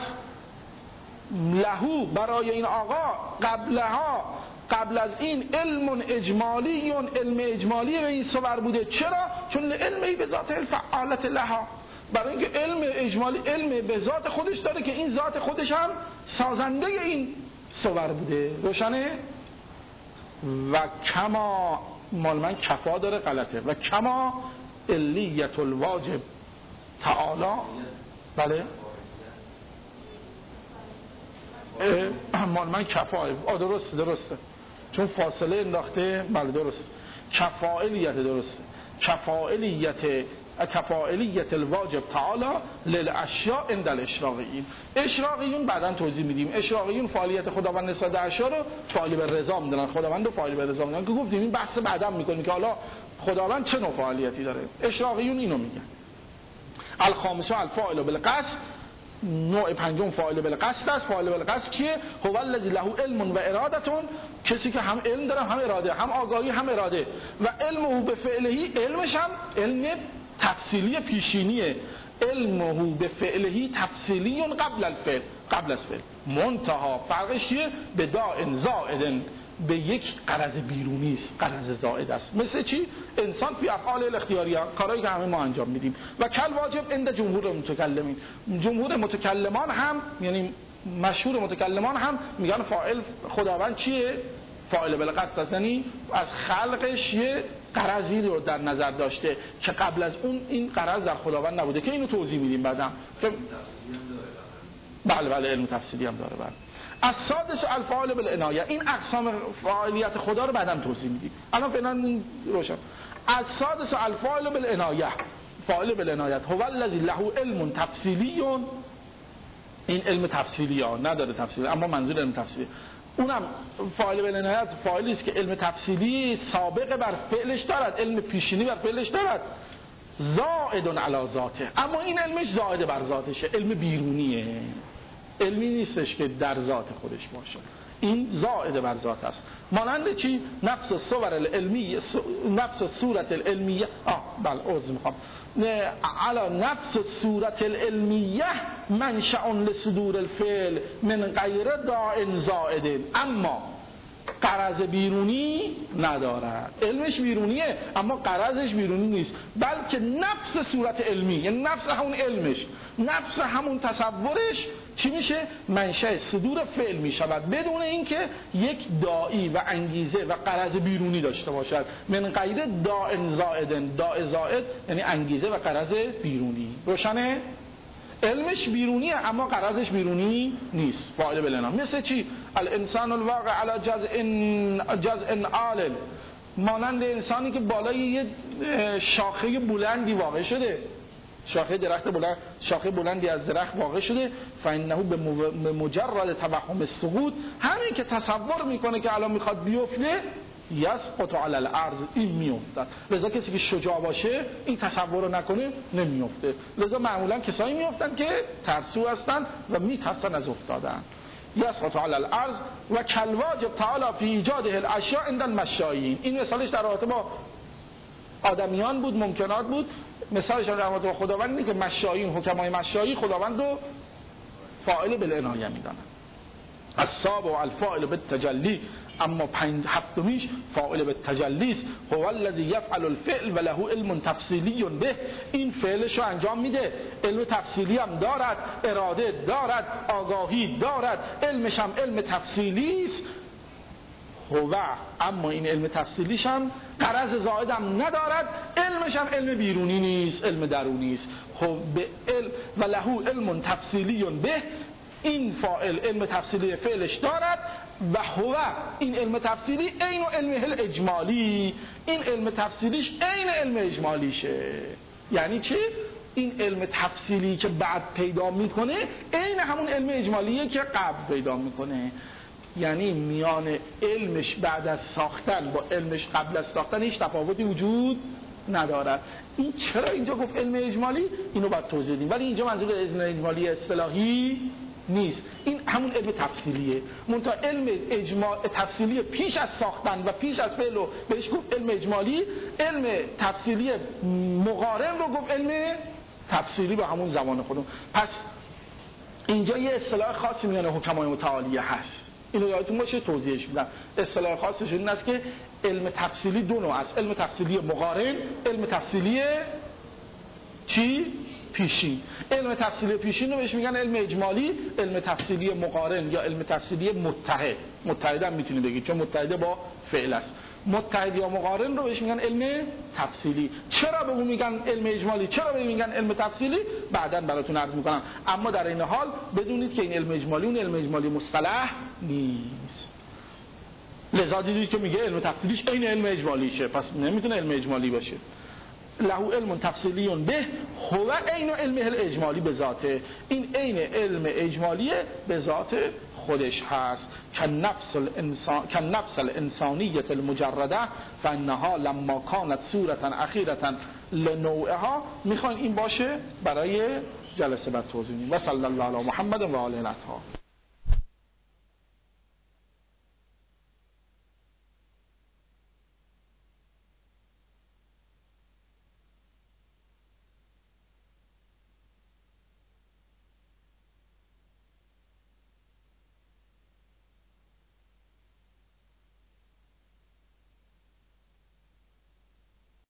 لهو برای این آقا قبل از این علم اجمالی، علم اجمالی به این صور بوده. چرا؟ چون علمی به ذات الفعالت لها، برای اینکه علم اجمالی علم به ذات خودش داره که این ذات خودش هم سازنده این صور بوده. روشنه؟ و کما مال من کفا داره غلطه، و کما علیت الواجب تعالی. بله مال من کفا درسته چون فاصله انداخته. بله درست، کفاعلیت درسته، کفاعلیت الواجب تعالی للاشیاء عند الاشراقیین. اشراقیون بعداً توضیح میدیم. اشراقیون فعالیت خداوند نسبت اشیاء رو فاعل به رضا میدونن، خداوند رو فاعل به رضا میدونن که گفتیم این بحث بعداً میکنیم که حالا خداوند چه نوع فعالیتی داره. اشراقیون اینو میگن. الخامسه الفاعل بالقصد، نوع پنجم فاعل بالقصد است. فاعل بالقصد کیه؟ هو الذی له علم و ارادتون، کسی که هم علم داره هم اراده، هم آگاهی هم اراده. و علمه به فعلهی، علمش هم علم تفصیلی پیشینیه. علمه به فعلهی تفصیلی قبل از فعل. منتها فرقش چیه؟ به داء زائد، به یک غرض بیرونی است، غرض زائد است. مثل چی؟ انسان فی افعال الاختیاریه، کارهایی که همه ما انجام میدیم. و کل واجب عند جمهور متکلمین، جمهور متکلمان هم، یعنی مشهور متکلمان هم میگن فاعل خداوند چیه؟ فاعل بالقصد است، یعنی از خلقش یه غرضی رو در نظر داشته که قبل از اون این غرض در خداوند نبوده که اینو توضیح میدیم بعدم که بله علم تفصیلی هم داره. السادس الفاعل بالعنایه، این اقسام فاعلیت خدا رو بعدم توضیح میدیم، الان فعلا این روشن. السادس الفاعل بالعنایه، فاعل بالعنایه هو الذی له علم تفصیلی، این علم تفصیلی ها نداره تفصیلی، اما منظور علم تفصیلی اونم فاعل بالعنایه فاعلی است که علم تفصیلی سابقه بر فعلش دارد، علم پیشینی بر فعلش دارد، زائد علی ذاته، اما این علمش زائد بر ذاتشه، علم بیرونیه، علمی نیستش که در ذات خودش باشه، این زائد بر ذات است. مانند چی؟ نفس الصور العلمیه، نفس صورت العلمیه، بله عذر میخوام، علی نفس صورت العلمیه منشأ لصدور الفعل من غیر داع زائد، اما غرض بیرونی ندارد، علمش بیرونیه اما غرضش بیرونی نیست، بلکه نفس صورت علمی، یعنی نفس همون علمش، نفس همون تصورش چی میشه؟ منشأ صدور فعل میشود بدون اینکه یک داعی و انگیزه و غرض بیرونی داشته باشد. من غیر داع زائد، داع زائد یعنی انگیزه و غرض بیرونی. روشنه؟ علمش بیرونیه اما غرضش بیرونی نیست. فاعل بالعنایه مثل چی؟ الانسان الواقع علی جزء عال، مانند انسانی که بالای یه شاخه بلندی واقع شده، شاخه درخت بلند، شاخه بلندی از درخت واقع شده، فانه به مجرد توهم السقوط، همین که تصور میکنه که الان میخواد بیفته، یسقط علی الارض، این میافتد. لذا کسی که شجاع باشه این تصور رو نکنه نمیافته. لذا معمولا کسایی میافتن که ترسو هستن و میترسن از افتادن. یسقط علی الارض و کالواجب تعالی فی ایجاده الاشیاء عند المشایین، این مثالش در رابطه با آدمیان بود، ممکنات بود. مثالش در رابطه با خداوند اینه که مشایین، حکمای مشایی خداوند رو فاعل بالعنایه میدونن. السابع الفاعل بالتجلی، اما هفتمیش فاعل بالتجلی است. هو الذی یفعل الفعل و له علم تفصیلی به، این فعلش رو انجام میده، علم تفصیلی هم دارد، اراده دارد، آگاهی دارد، علمش هم علم تفصیلی است. هو، اما این علم تفصیلیش هم غرض زائد هم ندارد، علمش هم علم بیرونی نیست، علم درونی است. خب به علم و له علم تفصیلی به، این فاعل علم تفصیلی فعلش دارد و هو، این علم تفصیلی عین علم اجمالی، این علم تفصیلیش عین علم اجمالیشه. یعنی چه؟ این علم تفصیلی که بعد پیدا میکنه عین همون علم اجمالیه که قبل پیدا میکنه. یعنی میان علمش بعد از ساختن با علمش قبل از ساختن هیچ تفاوتی وجود ندارد. این چرا اینجا گفت علم اجمالی؟ اینو باید توضیح بدیم، ولی اینجا منظور علم اجمالی اصطلاحی نیست، این همون علم تفصیلیه. منتها علم تفصیلی پیش از ساختن و پیش از فعل رو بهش گفت علم اجمالی، علم تفصیلی مقارن رو گفت علم تفصیلی به همون زمان خودمون. پس اینجا یه اصطلاح خاصی میان حکمای متعالیه هست، اینو یادتون باشه توضیحش میدم. اصطلاح خاصش این است که علم تفصیلی دو نوع است، علم تفصیلی مقارن، علم تفصیلی چی؟ پیشین. علم تفصیلی پیشین رو بهش میگن علم اجمالی، علم تفصیلی مقارن یا علم تفصیلی متحد، متحد هم میتونی بگید چون متحد با فعل است. متحد یا مقارن رو بهش میگن علم تفصیلی. چرا به اون میگن علم اجمالی، چرا به اون میگن علم تفصیلی، بعداً براتون عرض میکنم. اما در این حال بدونید که این علم اجمالی اون علم اجمالی مصطلح نیست. لذا دیدید که میگه علم تفصیلیش عین علم اجمالیشه، پس نمیتونه علم اجمالی باشه. له علم تفصیلی به، هو عین علم الاجمالی به ذاته، این عین علم اجمالی به ذات خودش هست. كالنفس الانسانیه المجرده فانها لما كانت صورة اخیرة لنوعها. میخواین این باشه برای جلسه بعد توضیح میدیم. و صلی الله علی محمد و آله الاطهار.